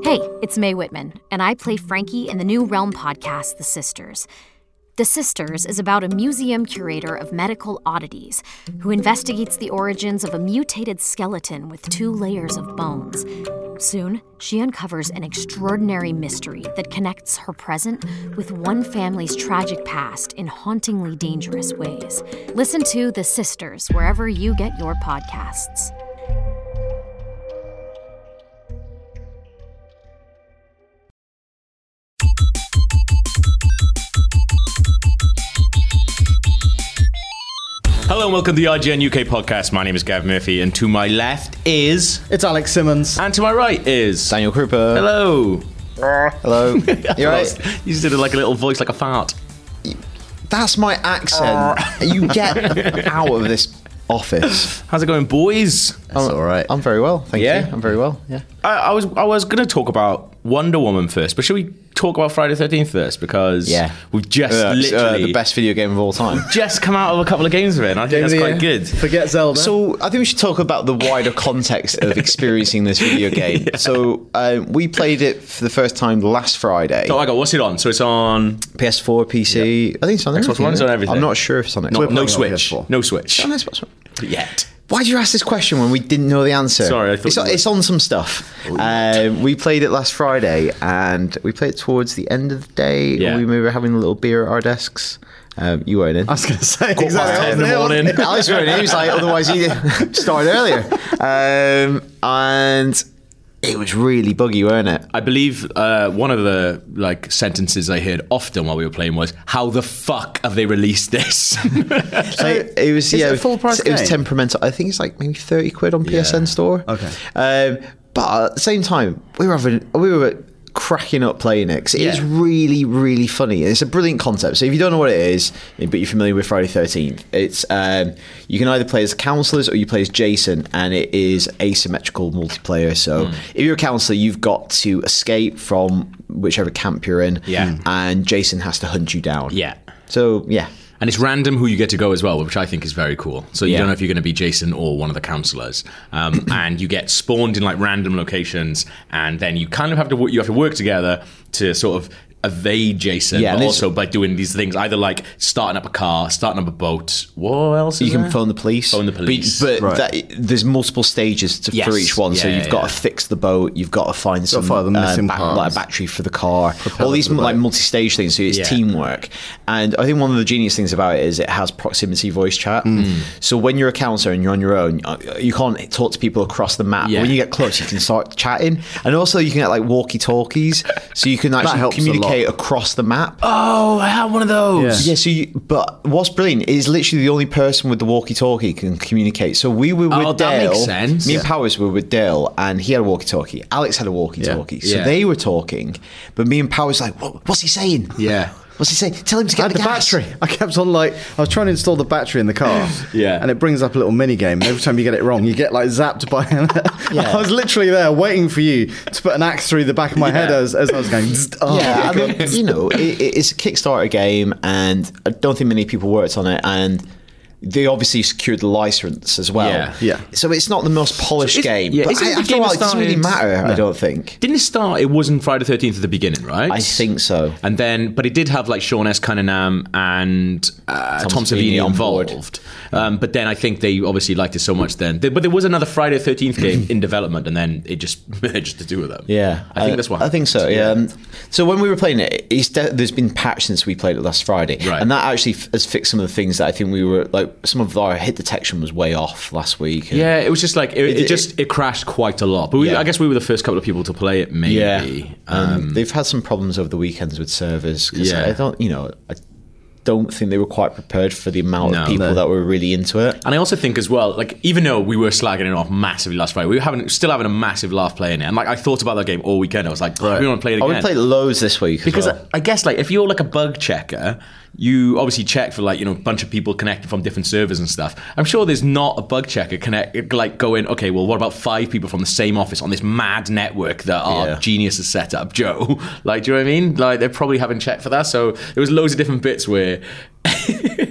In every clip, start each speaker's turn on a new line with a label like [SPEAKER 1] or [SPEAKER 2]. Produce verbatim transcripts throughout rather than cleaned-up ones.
[SPEAKER 1] Hey, it's Mae Whitman, and I play Frankie in the new Realm podcast, The Sisters. The Sisters is about a museum curator of medical oddities who investigates the origins of a mutated skeleton with two layers of bones. Soon, she uncovers an extraordinary mystery that connects her present with one family's tragic past in hauntingly dangerous ways. Listen to The Sisters wherever you get your podcasts.
[SPEAKER 2] Hello and welcome to the I G N U K podcast. My name is Gav Murphy, and to my left is...
[SPEAKER 3] It's Alex Simmons.
[SPEAKER 2] And to my right is...
[SPEAKER 4] Daniel Krupa.
[SPEAKER 2] Hello.
[SPEAKER 4] Hello. You right?
[SPEAKER 2] You just did like a little voice, like a fart.
[SPEAKER 4] That's my accent. You get out of this office.
[SPEAKER 2] How's it going, boys?
[SPEAKER 3] That's all right.
[SPEAKER 4] I'm very well, thank
[SPEAKER 2] Yeah?
[SPEAKER 4] you. I'm very well, yeah.
[SPEAKER 2] I, I was I was going to talk about Wonder Woman first, but should we talk about Friday the thirteenth first? Because
[SPEAKER 4] Yeah.
[SPEAKER 2] we've just
[SPEAKER 4] Uh,
[SPEAKER 2] literally...
[SPEAKER 4] uh, the best video game of all time.
[SPEAKER 2] just come out of a couple of games of it, and I think that's quite good.
[SPEAKER 3] Forget Zelda.
[SPEAKER 4] So I think we should talk about the wider context of experiencing this video game. Yeah. So uh, we played it for the first time last Friday.
[SPEAKER 2] Oh, I got, what's it on? So it's on...
[SPEAKER 4] P S four, P C. I think it's on
[SPEAKER 2] Xbox
[SPEAKER 4] everything.
[SPEAKER 2] One, it's on everything.
[SPEAKER 4] I'm not sure if it's on Xbox.
[SPEAKER 2] No,
[SPEAKER 3] playing
[SPEAKER 2] no
[SPEAKER 3] on
[SPEAKER 2] Switch.
[SPEAKER 3] P S four.
[SPEAKER 2] No Switch.
[SPEAKER 4] On Xbox One.
[SPEAKER 2] Yet.
[SPEAKER 4] Why did you ask this question when we didn't know the answer?
[SPEAKER 2] Sorry, I thought
[SPEAKER 4] it's,
[SPEAKER 2] you were-
[SPEAKER 4] it's on some stuff. Um, we played it last Friday, and we played it towards the end of the day.
[SPEAKER 2] Yeah.
[SPEAKER 4] We were having a little beer at our desks. Um, you weren't in.
[SPEAKER 3] I was going to say
[SPEAKER 2] Quarter past
[SPEAKER 3] exactly.
[SPEAKER 2] ten in the morning.
[SPEAKER 4] Alex weren't in. He was like, otherwise he started earlier. Um, and it was really buggy, weren't it?
[SPEAKER 2] I believe uh, one of the like sentences I heard often while we were playing was, "How the fuck have they released this?"
[SPEAKER 4] Like, it was
[SPEAKER 3] is
[SPEAKER 4] yeah,
[SPEAKER 3] it a full price
[SPEAKER 4] It was
[SPEAKER 3] game?
[SPEAKER 4] temperamental. I think it's like maybe thirty quid on P S N
[SPEAKER 2] Yeah.
[SPEAKER 4] store.
[SPEAKER 3] Okay.
[SPEAKER 4] Um, but at the same time, we were having we were cracking up playing it because it is
[SPEAKER 2] Yeah.
[SPEAKER 4] really really funny. It's a brilliant concept. So if you don't know what it is, but you're familiar with Friday the thirteenth, it's um, you can either play as counsellors or you play as Jason, and it is asymmetrical multiplayer. So
[SPEAKER 2] Mm.
[SPEAKER 4] if you're a counsellor, you've got to escape from whichever camp you're in,
[SPEAKER 2] Yeah. Mm.
[SPEAKER 4] and Jason has to hunt you down.
[SPEAKER 2] Yeah.
[SPEAKER 4] So yeah.
[SPEAKER 2] And it's random who you get to go as well, which I think is very cool. So you
[SPEAKER 4] Yeah.
[SPEAKER 2] don't know if you're going to be Jason or one of the counselors, um, and you get spawned in like random locations, and then you kind of have to wo- you have to work together to sort of evade Jason,
[SPEAKER 4] Yeah,
[SPEAKER 2] but
[SPEAKER 4] and it's-
[SPEAKER 2] also by doing these things, either like starting up a car, starting up a boat. What else? Is
[SPEAKER 4] You can
[SPEAKER 2] there?
[SPEAKER 4] phone the police.
[SPEAKER 2] Phone the police.
[SPEAKER 4] But, but
[SPEAKER 3] Right.
[SPEAKER 4] that, there's multiple stages to,
[SPEAKER 2] Yes.
[SPEAKER 4] for each one. so
[SPEAKER 2] Yeah,
[SPEAKER 4] you've
[SPEAKER 2] yeah,
[SPEAKER 4] got
[SPEAKER 2] yeah.
[SPEAKER 4] to fix the boat. You've got to find some
[SPEAKER 3] find the
[SPEAKER 4] uh,
[SPEAKER 3] missing
[SPEAKER 4] ba-
[SPEAKER 3] parts.
[SPEAKER 4] like a battery for the car. All these
[SPEAKER 3] for the
[SPEAKER 4] like
[SPEAKER 3] boat.
[SPEAKER 4] multi-stage things. So it's
[SPEAKER 2] Yeah.
[SPEAKER 4] teamwork. And I think one of the genius things about it is it has proximity voice chat.
[SPEAKER 2] Mm.
[SPEAKER 4] So when you're a counselor and you're on your own, uh, you can't talk to people across the map.
[SPEAKER 2] Yeah.
[SPEAKER 4] But when you get close, you can start chatting. And also you can get like walkie-talkies. So you can actually
[SPEAKER 3] helps a
[SPEAKER 4] communicate
[SPEAKER 3] lot.
[SPEAKER 4] across the map.
[SPEAKER 2] Oh, I have one of those.
[SPEAKER 4] Yeah, so you, but what's brilliant is literally the only person with the walkie-talkie can communicate. So we were with
[SPEAKER 2] Oh, that
[SPEAKER 4] Dale.
[SPEAKER 2] makes sense.
[SPEAKER 4] Me and
[SPEAKER 2] Yeah.
[SPEAKER 4] Powers were with Dale, and he had a walkie-talkie. Alex had a walkie-talkie.
[SPEAKER 2] Yeah.
[SPEAKER 4] So
[SPEAKER 2] Yeah.
[SPEAKER 4] they were talking, but me and Powers like, what, what's he saying?
[SPEAKER 2] Yeah.
[SPEAKER 4] What's he saying? Tell him to get
[SPEAKER 3] I
[SPEAKER 4] the,
[SPEAKER 3] had the
[SPEAKER 4] gas.
[SPEAKER 3] battery. I kept on like I was trying to install the battery in the car.
[SPEAKER 2] Yeah.
[SPEAKER 3] And it brings up a little mini game. Every time you get it wrong, you get like zapped by.
[SPEAKER 4] Yeah.
[SPEAKER 3] I was literally there waiting for you to put an axe through the back of my head
[SPEAKER 2] Yeah.
[SPEAKER 3] as, as I was going. Zzz, oh,
[SPEAKER 4] Yeah, I
[SPEAKER 3] God.
[SPEAKER 4] mean, you know, it, it's a Kickstarter game, and I don't think many people worked on it, and they obviously secured the license as well.
[SPEAKER 2] Yeah.
[SPEAKER 3] Yeah.
[SPEAKER 4] So it's not the most polished
[SPEAKER 2] So is-
[SPEAKER 4] game,
[SPEAKER 2] yeah,
[SPEAKER 4] but
[SPEAKER 2] isn't
[SPEAKER 4] I,
[SPEAKER 2] the
[SPEAKER 4] after a
[SPEAKER 2] game
[SPEAKER 4] while, it doesn't really
[SPEAKER 2] started-
[SPEAKER 4] matter. I don't think.
[SPEAKER 2] Didn't it start? It wasn't Friday the thirteenth at the beginning, right?
[SPEAKER 4] I think so.
[SPEAKER 2] And then, but it did have like Sean S. Cunningham and uh, Tom,
[SPEAKER 4] Tom
[SPEAKER 2] Savini
[SPEAKER 4] Savini on board.
[SPEAKER 2] involved. Um, but then I think they obviously liked it so much then. They, but there was another Friday the thirteenth game in development, and then it just merged the two of them.
[SPEAKER 4] Yeah,
[SPEAKER 2] I think that's what
[SPEAKER 4] I think so.
[SPEAKER 2] happened.
[SPEAKER 4] Yeah. Um, so when we were playing it, it's de- there's been patch since we played it last Friday,
[SPEAKER 2] Right.
[SPEAKER 4] and that actually f- has fixed some of the things that I think we were like. Some of our hit detection was way off last week. and-
[SPEAKER 2] Yeah, it was just like it, it,
[SPEAKER 4] It-
[SPEAKER 2] just it crashed quite a lot. But we,
[SPEAKER 4] Yeah.
[SPEAKER 2] I guess we were the first couple of people to play it. Maybe.
[SPEAKER 4] yeah. Um,
[SPEAKER 2] Um,
[SPEAKER 4] they've had some problems over the weekends with servers. 'Cause
[SPEAKER 2] Yeah.
[SPEAKER 4] I don't, you know, I don't think they were quite prepared for the amount
[SPEAKER 2] No.
[SPEAKER 4] of people
[SPEAKER 3] No.
[SPEAKER 4] that were really into it.
[SPEAKER 2] And I also think as well, like even though we were slagging it off massively last Friday, we were having still having a massive laugh playing it. And like I thought about that game all weekend. I was like, right. we want to play it
[SPEAKER 4] I
[SPEAKER 2] again.
[SPEAKER 4] would play loads this week as
[SPEAKER 2] Because
[SPEAKER 4] well.
[SPEAKER 2] I guess like if you're like a bug checker, you obviously check for like, you know, a bunch of people connected from different servers and stuff. I'm sure there's not a bug checker connect like going, okay, well, what about five people from the same office on this mad network that our
[SPEAKER 4] Yeah.
[SPEAKER 2] genius has set up, Joe? Like, do you know what I mean? Like, they probably haven't checked for that. So there was loads of different bits where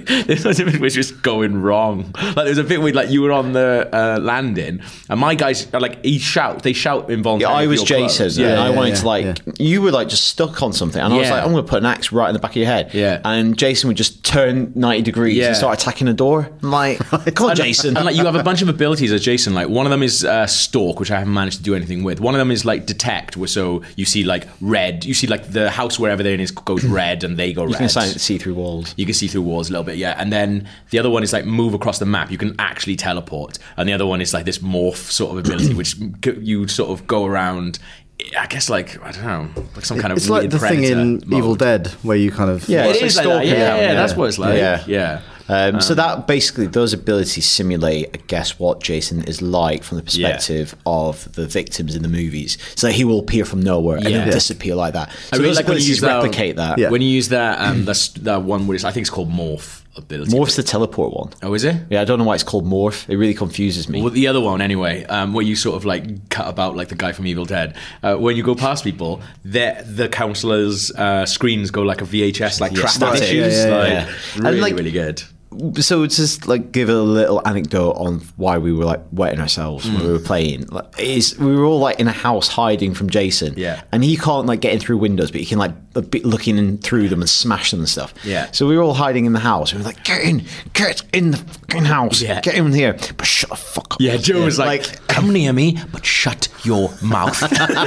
[SPEAKER 2] There's loads of it was just going wrong. Like there was a bit where like you were on the uh, landing, and my guys are like he shout, they shout involuntarily.
[SPEAKER 4] Yeah, I was
[SPEAKER 2] for your
[SPEAKER 4] Jason,
[SPEAKER 2] clothes.
[SPEAKER 4] yeah, and I
[SPEAKER 3] yeah,
[SPEAKER 4] wanted
[SPEAKER 3] yeah,
[SPEAKER 4] to like
[SPEAKER 3] yeah.
[SPEAKER 4] you were like just stuck on something, and I was
[SPEAKER 2] Yeah.
[SPEAKER 4] like, I'm going to put an axe right in the back of your head.
[SPEAKER 2] Yeah.
[SPEAKER 4] and Jason would just turn ninety degrees
[SPEAKER 2] Yeah.
[SPEAKER 4] and start attacking the door. I'm like, come on, Jason.
[SPEAKER 2] And like you have a bunch of abilities as Jason. Like one of them is uh, stalk, which I haven't managed to do anything with. One of them is like detect, where so you see like red. You see like the house wherever they're in is goes red, and they go
[SPEAKER 4] you
[SPEAKER 2] red.
[SPEAKER 4] can sign- see through walls.
[SPEAKER 2] You can see through walls a little bit, yeah. And then the other one is like move across the map. You can actually teleport. And the other one is like this morph sort of ability, which you sort of go around. I guess like I don't know, like some kind of
[SPEAKER 3] It's
[SPEAKER 2] weird
[SPEAKER 3] like the thing
[SPEAKER 2] Predator
[SPEAKER 3] in
[SPEAKER 2] mode.
[SPEAKER 3] Evil Dead where you kind of
[SPEAKER 4] Yeah,
[SPEAKER 2] It
[SPEAKER 4] it's
[SPEAKER 2] is
[SPEAKER 4] like
[SPEAKER 2] like that.
[SPEAKER 4] stalking
[SPEAKER 2] Yeah,
[SPEAKER 4] them,
[SPEAKER 2] yeah,
[SPEAKER 4] yeah.
[SPEAKER 2] that's what it's like.
[SPEAKER 4] Yeah.
[SPEAKER 2] Yeah.
[SPEAKER 4] Um, so that basically those abilities simulate, I guess, what Jason is like from the perspective of the victims in the movies. So he will appear from nowhere and
[SPEAKER 2] Yeah.
[SPEAKER 4] then disappear like that. So
[SPEAKER 2] I really
[SPEAKER 4] those
[SPEAKER 2] like when you
[SPEAKER 4] abilities
[SPEAKER 2] use that-
[SPEAKER 4] replicate that.
[SPEAKER 3] Yeah.
[SPEAKER 2] When you use that, um, that's that one where it's, I think it's called morph ability.
[SPEAKER 4] Morph's the teleport one.
[SPEAKER 2] Oh, is it?
[SPEAKER 4] Yeah, I don't know why it's called Morph. It really confuses me.
[SPEAKER 2] Well, the other one, anyway, um, where you sort of like cut about like the guy from Evil Dead. Uh, when you go past people, the the counselors' uh, screens go like a V H S, like
[SPEAKER 4] Yeah,
[SPEAKER 2] track
[SPEAKER 4] static.
[SPEAKER 2] issues.
[SPEAKER 3] Yeah, yeah,
[SPEAKER 2] like,
[SPEAKER 4] yeah.
[SPEAKER 2] Really,
[SPEAKER 4] And, like,
[SPEAKER 2] really good.
[SPEAKER 4] So to just like give a little anecdote on why we were like wetting ourselves when we were playing. Like, is we were all like in a house hiding from Jason.
[SPEAKER 2] Yeah.
[SPEAKER 4] And he can't like get in through windows, but he can like be looking in through them and smash them and stuff.
[SPEAKER 2] Yeah.
[SPEAKER 4] So we were all hiding in the house. We were like, get in, get in the fucking house,
[SPEAKER 2] Yeah.
[SPEAKER 4] get in here, but shut the fuck up.
[SPEAKER 2] Yeah, Joe was like, "Come near me, but shut your mouth."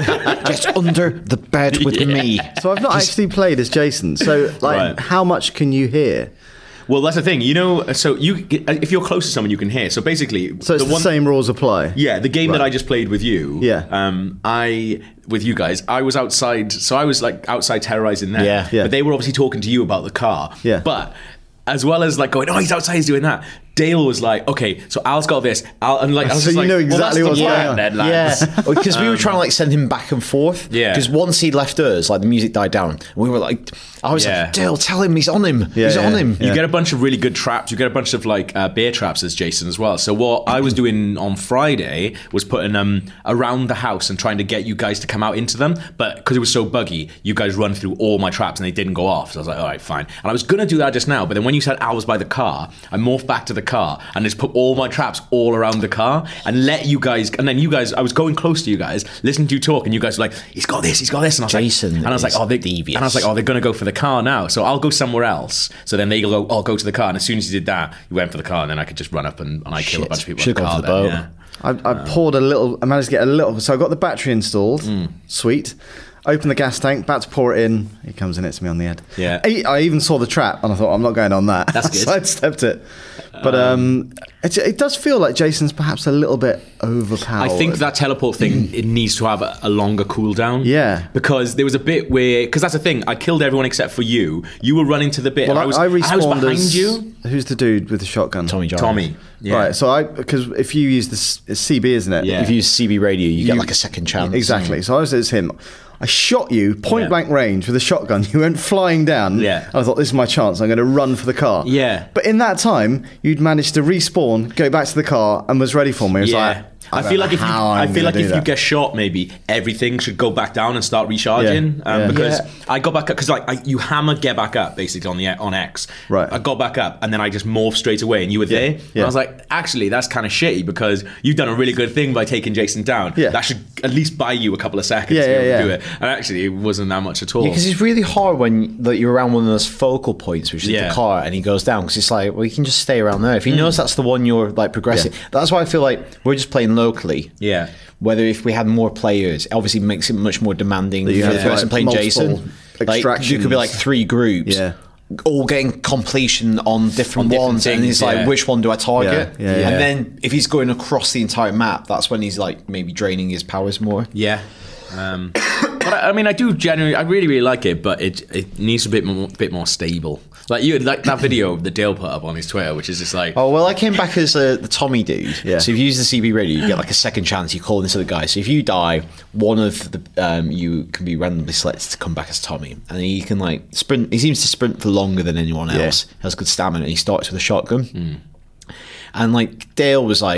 [SPEAKER 4] Get under the bed with me.
[SPEAKER 3] So I've not actually played as Jason. So like,
[SPEAKER 2] Right.
[SPEAKER 3] how much can you hear?
[SPEAKER 2] Well, that's the thing. You know, so you if you're close to someone, you can hear. So basically,
[SPEAKER 3] So it's the,
[SPEAKER 2] one,
[SPEAKER 3] same rules apply.
[SPEAKER 2] Yeah, the game that
[SPEAKER 3] Right.
[SPEAKER 2] I just played with you.
[SPEAKER 3] Yeah.
[SPEAKER 2] Um, I with you guys, I was outside. So I was like outside terrorizing them.
[SPEAKER 4] Yeah.
[SPEAKER 3] Yeah.
[SPEAKER 2] But they were obviously talking to you about the car.
[SPEAKER 3] Yeah.
[SPEAKER 2] But as well as like going, oh, he's outside, he's doing that. Dale was like, okay, so Al's got this. Al, and like, I was
[SPEAKER 3] So
[SPEAKER 2] just
[SPEAKER 3] you
[SPEAKER 2] like,
[SPEAKER 3] know
[SPEAKER 2] well,
[SPEAKER 3] exactly
[SPEAKER 2] that's the
[SPEAKER 3] what's
[SPEAKER 2] plan
[SPEAKER 3] going on.
[SPEAKER 2] then, lads.
[SPEAKER 4] Yeah, because we were trying to like send him back and forth.
[SPEAKER 2] Yeah.
[SPEAKER 4] Because once he left us, like the music died down. And we were like, I was
[SPEAKER 2] Yeah.
[SPEAKER 4] like, Dale, tell him he's on him.
[SPEAKER 3] Yeah,
[SPEAKER 4] he's
[SPEAKER 3] yeah,
[SPEAKER 4] on him.
[SPEAKER 3] yeah.
[SPEAKER 2] You get a bunch of really good traps. You get a bunch of like uh, bear traps as Jason as well. So what I was doing on Friday was putting them around the house and trying to get you guys to come out into them. But because it was so buggy, you guys run through all my traps and they didn't go off. So I was like, all right, fine. And I was gonna do that just now, but then when you said Al was by the car, I morphed back to the car and just put all my traps all around the car and let you guys. And then you guys, I was going close to you guys, listening to you talk, and you guys were like, he's got this, he's got this. And I was
[SPEAKER 4] Jason
[SPEAKER 2] like, and I was like,
[SPEAKER 4] is
[SPEAKER 2] oh, they,
[SPEAKER 4] devious.
[SPEAKER 2] and I was like, oh, they're gonna go for the car now. So I'll go somewhere else. So then they go, I'll go to the car. And as soon as you did that, you went for the car, and then I could just run up and, and I kill a
[SPEAKER 4] Shit.
[SPEAKER 2] bunch of people.
[SPEAKER 4] Should've
[SPEAKER 2] in
[SPEAKER 4] gone
[SPEAKER 2] the
[SPEAKER 4] for
[SPEAKER 2] car
[SPEAKER 4] the
[SPEAKER 2] then,
[SPEAKER 4] boat.
[SPEAKER 2] yeah.
[SPEAKER 3] I, I poured a little. I managed to get a little. So I got the battery installed.
[SPEAKER 2] Mm.
[SPEAKER 3] Sweet. Open the gas tank. About to pour it in. He comes and hits me on the head.
[SPEAKER 2] Yeah.
[SPEAKER 3] I, I even saw the trap, and I thought I'm not going on that.
[SPEAKER 2] That's good.
[SPEAKER 3] Sidestepped it. But um, it, it does feel like Jason's perhaps a little bit overpowered.
[SPEAKER 2] I think that teleport thing, it needs to have a, a longer cooldown.
[SPEAKER 3] Yeah.
[SPEAKER 2] Because there was a bit where, because that's the thing, I killed everyone except for you. You were running to the bit.
[SPEAKER 3] Well,
[SPEAKER 2] and
[SPEAKER 3] I,
[SPEAKER 2] I was,
[SPEAKER 3] I
[SPEAKER 2] and I was
[SPEAKER 3] respawned
[SPEAKER 2] behind
[SPEAKER 3] as
[SPEAKER 2] you.
[SPEAKER 3] Who's the dude with the shotgun?
[SPEAKER 4] Tommy Jarvis.
[SPEAKER 2] Tommy. Yeah.
[SPEAKER 3] Right. So I because if you use this it's C B, isn't it?
[SPEAKER 2] Yeah.
[SPEAKER 4] If you use C B radio, you, get
[SPEAKER 3] You-
[SPEAKER 4] like a second chance.
[SPEAKER 3] Exactly. So I was as him. I shot you point
[SPEAKER 2] Yeah.
[SPEAKER 3] blank range with a shotgun. You went flying down.
[SPEAKER 2] Yeah.
[SPEAKER 3] And I thought, this is my chance. I'm going to run for the car.
[SPEAKER 2] Yeah.
[SPEAKER 3] But in that time, you'd managed to respawn, go back to the car, and was ready for me. It was
[SPEAKER 2] Yeah.
[SPEAKER 3] like,
[SPEAKER 2] I,
[SPEAKER 3] don't
[SPEAKER 2] feel
[SPEAKER 3] know
[SPEAKER 2] like if you,
[SPEAKER 3] how
[SPEAKER 2] I
[SPEAKER 3] I'm
[SPEAKER 2] feel
[SPEAKER 3] gonna
[SPEAKER 2] like
[SPEAKER 3] do
[SPEAKER 2] if you
[SPEAKER 3] that.
[SPEAKER 2] get shot, maybe everything should go back down and start recharging.
[SPEAKER 3] Yeah.
[SPEAKER 2] Um,
[SPEAKER 3] Yeah.
[SPEAKER 2] because
[SPEAKER 4] Yeah.
[SPEAKER 2] I got back up because like I, you hammer get back up basically on the on X.
[SPEAKER 3] Right.
[SPEAKER 2] I got back up and then I just morphed straight away, and you were there. And
[SPEAKER 3] Yeah.
[SPEAKER 2] I was like, actually, that's kind of shitty because you've done a really good thing by taking Jason down.
[SPEAKER 3] Yeah.
[SPEAKER 2] That should at least buy you a couple of seconds
[SPEAKER 3] Yeah,
[SPEAKER 2] to be able
[SPEAKER 3] yeah,
[SPEAKER 2] to do
[SPEAKER 3] yeah.
[SPEAKER 2] it. And actually, it wasn't that much at all.
[SPEAKER 4] Because it's really hard when like, you're around one of those focal points, which is
[SPEAKER 2] Yeah.
[SPEAKER 4] the car, and he goes down. Because it's like, well, you can just stay around there. If he knows that's the one you're like progressing,
[SPEAKER 3] Yeah.
[SPEAKER 4] that's why I feel like we're just playing locally.
[SPEAKER 2] Yeah.
[SPEAKER 4] Whether if we had more players, it obviously makes it much more demanding
[SPEAKER 3] That you
[SPEAKER 4] for
[SPEAKER 3] have,
[SPEAKER 4] the person
[SPEAKER 3] like,
[SPEAKER 4] playing
[SPEAKER 3] multiple
[SPEAKER 4] Jason. Like
[SPEAKER 3] extractions.
[SPEAKER 4] you could be like three groups.
[SPEAKER 3] Yeah.
[SPEAKER 4] All getting completion on different
[SPEAKER 2] On different
[SPEAKER 4] ones, and
[SPEAKER 2] things,
[SPEAKER 4] it's like,
[SPEAKER 2] yeah.
[SPEAKER 4] which one do I target?
[SPEAKER 3] Yeah, yeah, yeah.
[SPEAKER 4] And then if he's going across the entire map, that's when he's like maybe draining his powers more.
[SPEAKER 2] Yeah. Um, but I, I mean, I do genuinely, I really, really like it, but it it needs a bit more, bit more stable. Like you, like that video that Dale put up on his Twitter, which is just like,
[SPEAKER 4] Oh, well, I came back as uh, the Tommy dude.
[SPEAKER 3] Yeah.
[SPEAKER 4] So if you use the C B radio, you get like a second chance. You call into the guy. So if you die, one of the um, you can be randomly selected to come back as Tommy, and he can like sprint. He seems to sprint for longer than anyone else.
[SPEAKER 3] Yeah.
[SPEAKER 4] Has good stamina, and he starts with a shotgun. And like Dale was like,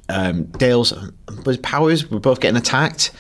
[SPEAKER 4] um, Dale's powers were both getting attacked.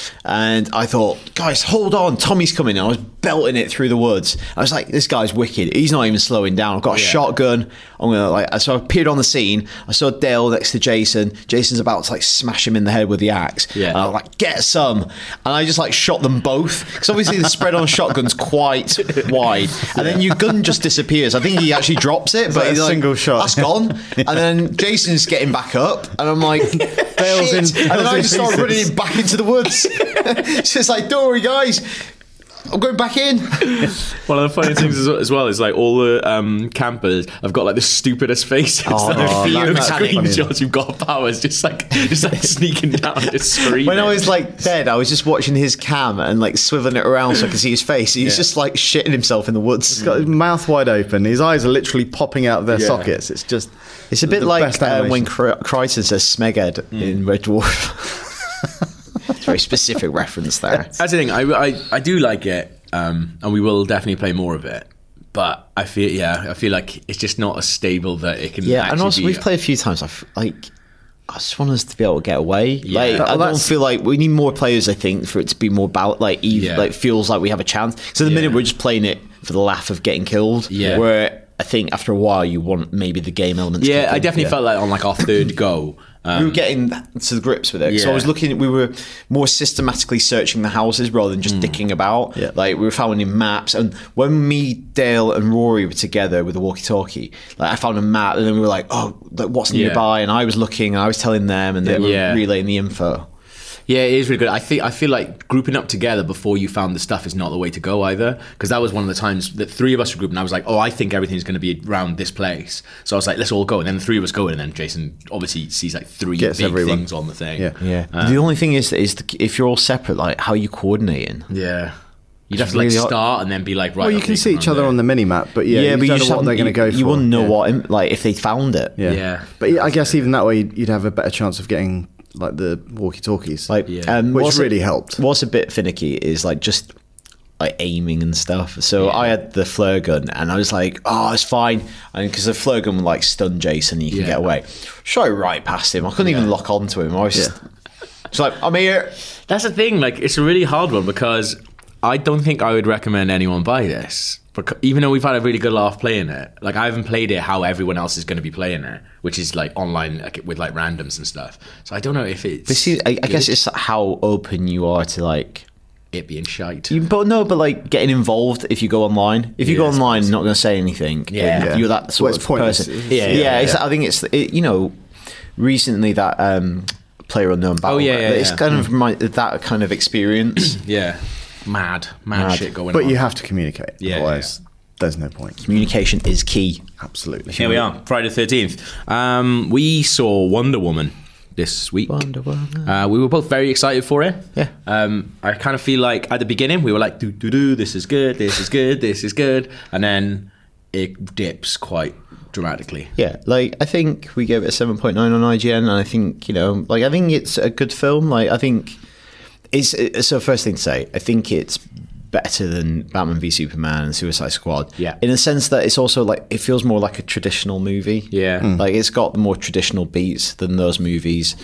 [SPEAKER 4] And I thought, guys, hold on, Tommy's coming. And I was belting it through the woods. I was like, this guy's wicked. He's not even slowing down. I've got a yeah. shotgun. I'm gonna like. So I appeared on the scene. I saw Dale next to Jason. Jason's about to like smash him in the head with the axe.
[SPEAKER 2] Yeah.
[SPEAKER 4] And I was like, get some. And I just like shot them both because obviously the spread on shotgun's quite wide. And then your gun just disappears. I think he actually drops it, but
[SPEAKER 3] like
[SPEAKER 4] he's
[SPEAKER 3] a
[SPEAKER 4] like,
[SPEAKER 3] single shot.
[SPEAKER 4] That's gone. And then Jason's getting back up, and I'm like,
[SPEAKER 3] Dale's
[SPEAKER 4] shit.
[SPEAKER 3] in-
[SPEAKER 4] And then
[SPEAKER 3] Dale's
[SPEAKER 4] I
[SPEAKER 3] in
[SPEAKER 4] just start
[SPEAKER 3] pieces.
[SPEAKER 4] running back into the woods. It's just like, don't worry, guys. I'm going back in.
[SPEAKER 2] One of the funny things as, as well is like all the um, campers have got like the stupidest faces.
[SPEAKER 4] Oh,
[SPEAKER 2] like,
[SPEAKER 4] that-
[SPEAKER 2] the
[SPEAKER 4] that's
[SPEAKER 2] screenshots who've got powers, just like just like sneaking down, just screaming.
[SPEAKER 4] When I was like dead, I was just watching his cam and like swiveling it around so I could see his face. He's
[SPEAKER 2] Yeah.
[SPEAKER 4] just like shitting himself in the woods.
[SPEAKER 3] He's got his mouth wide open. His eyes are literally popping out of their
[SPEAKER 2] Yeah.
[SPEAKER 3] sockets. It's just.
[SPEAKER 4] It's a bit
[SPEAKER 3] the
[SPEAKER 4] like
[SPEAKER 3] best
[SPEAKER 4] uh,
[SPEAKER 3] animation.
[SPEAKER 4] when Cry- Crichton says Smeghead in Red Dwarf. It's a very specific reference there.
[SPEAKER 2] That's the thing. I, I, I do like it, um, and we will definitely play more of it. But I feel, yeah, I feel like it's just not as stable that it can.
[SPEAKER 4] Yeah,
[SPEAKER 2] actually
[SPEAKER 4] and also
[SPEAKER 2] be.
[SPEAKER 4] we've played a few times. I f- like. I just want us to be able to get away.
[SPEAKER 2] Yeah.
[SPEAKER 4] Like,
[SPEAKER 2] Well,
[SPEAKER 4] I don't
[SPEAKER 3] that's-
[SPEAKER 4] feel like we need more players. I think for it to be more bal- like even,
[SPEAKER 2] Yeah.
[SPEAKER 4] like feels like we have a chance. So the
[SPEAKER 2] Yeah.
[SPEAKER 4] minute we're just playing it for the laugh of getting killed.
[SPEAKER 2] Yeah.
[SPEAKER 4] Where I think after a while you want maybe the game elements.
[SPEAKER 2] Yeah,
[SPEAKER 4] kick
[SPEAKER 2] I
[SPEAKER 4] in.
[SPEAKER 2] definitely
[SPEAKER 4] Yeah.
[SPEAKER 2] felt like on like our third go. Um,
[SPEAKER 4] we were getting to the grips with it. So I
[SPEAKER 2] Yeah.
[SPEAKER 4] was looking, we were more systematically searching the houses rather than just dicking about.
[SPEAKER 3] Yeah.
[SPEAKER 4] Like we were finding maps. And when me, Dale, and Rory were together with the walkie-talkie, like I found a map, and then we were like, "Oh, like, what's
[SPEAKER 2] Yeah.
[SPEAKER 4] nearby?" And I was looking, and I was telling them, and they were
[SPEAKER 2] Yeah.
[SPEAKER 4] relaying the info.
[SPEAKER 2] Yeah, it is really good. I think I feel like grouping up together before you found the stuff is not the way to go either. Because that was one of the times that three of us were grouped, and I was like, "Oh, I think everything's going to be around this place." So I was like, "Let's all go." And then the three of us go in, and then Jason obviously sees like three
[SPEAKER 3] Gets
[SPEAKER 2] big
[SPEAKER 3] everyone.
[SPEAKER 2] things on the thing.
[SPEAKER 3] Yeah.
[SPEAKER 4] Yeah.
[SPEAKER 2] Uh,
[SPEAKER 4] the only thing is, is the, if you're all separate, like how are you coordinating?
[SPEAKER 2] yeah. You'd have
[SPEAKER 4] It's
[SPEAKER 2] to like
[SPEAKER 4] really hard.
[SPEAKER 2] start and then be like, right.
[SPEAKER 3] Well, you
[SPEAKER 2] okay,
[SPEAKER 3] can see
[SPEAKER 2] come
[SPEAKER 3] each
[SPEAKER 2] around
[SPEAKER 3] other
[SPEAKER 2] there.
[SPEAKER 3] on the mini map, but yeah, you
[SPEAKER 4] but
[SPEAKER 3] don't
[SPEAKER 4] just
[SPEAKER 3] know what
[SPEAKER 4] haven't-
[SPEAKER 3] they're going to go
[SPEAKER 4] you,
[SPEAKER 3] for.
[SPEAKER 4] You wouldn't know
[SPEAKER 3] Yeah.
[SPEAKER 4] what, like if they found it.
[SPEAKER 3] Yeah.
[SPEAKER 2] Yeah.
[SPEAKER 3] But I guess even that way you'd you'd have a better chance of getting like the walkie-talkies.
[SPEAKER 4] Like,
[SPEAKER 2] Yeah.
[SPEAKER 4] um,
[SPEAKER 3] Which
[SPEAKER 4] what's
[SPEAKER 3] really
[SPEAKER 4] a,
[SPEAKER 3] helped.
[SPEAKER 4] What's a bit finicky is like just like aiming and stuff. So
[SPEAKER 2] Yeah.
[SPEAKER 4] I had the flare gun, and I was like, "Oh, it's fine," and because the flare gun would like stun Jason, and you can
[SPEAKER 2] Yeah.
[SPEAKER 4] get away. Shot it right past him. I couldn't even lock onto him. I was just, just like, "I'm here."
[SPEAKER 2] That's the thing. Like, it's a really hard one because I don't think I would recommend anyone buy this. Because even though we've had a really good laugh playing it, like I haven't played it how everyone else is going to be playing it, which is like online like, with like randoms and stuff. So I don't know if it's.
[SPEAKER 4] This is, I, I
[SPEAKER 2] good,
[SPEAKER 4] guess it's how open you are to like.
[SPEAKER 2] it being shite.
[SPEAKER 4] You, but no, but like getting involved if you go online. If you
[SPEAKER 2] Yeah,
[SPEAKER 4] go
[SPEAKER 2] I
[SPEAKER 4] online,
[SPEAKER 2] suppose.
[SPEAKER 4] and not going to say anything.
[SPEAKER 2] Yeah.
[SPEAKER 4] then you're that sort
[SPEAKER 3] Well, it's
[SPEAKER 4] of
[SPEAKER 3] pointless.
[SPEAKER 4] person.
[SPEAKER 3] It's-
[SPEAKER 4] Yeah,
[SPEAKER 3] yeah,
[SPEAKER 4] yeah. It's,
[SPEAKER 3] yeah.
[SPEAKER 4] I think it's it, you know, recently that um, Player Unknown Battle.
[SPEAKER 2] Oh, yeah, yeah,
[SPEAKER 4] it's
[SPEAKER 2] yeah.
[SPEAKER 4] kind of my, that kind of experience.
[SPEAKER 2] Yeah, mad, mad,
[SPEAKER 4] Mad.
[SPEAKER 2] shit going
[SPEAKER 3] But
[SPEAKER 2] on.
[SPEAKER 3] you have to communicate.
[SPEAKER 2] Yeah,
[SPEAKER 3] Otherwise, there's no point.
[SPEAKER 4] Communication is key.
[SPEAKER 3] Absolutely.
[SPEAKER 2] Here we are, Friday the thirteenth. Um, we saw Wonder Woman this week.
[SPEAKER 4] Wonder Woman.
[SPEAKER 2] Uh, we were both very excited for it.
[SPEAKER 4] Yeah.
[SPEAKER 2] Um, I kind of feel like at the beginning we were like, do do do, this is good, this is good, this is good, and then it dips quite dramatically.
[SPEAKER 4] Yeah, like I think we gave it a seven point nine on I G N, and I think you know, like I think it's a good film. Like I think it's, it's so first thing to say, I think it's better than Batman v Superman and Suicide Squad.
[SPEAKER 2] Yeah.
[SPEAKER 4] in a sense that it's also like it feels more like a traditional movie.
[SPEAKER 2] Yeah. Mm.
[SPEAKER 4] like it's got more traditional beats than those movies.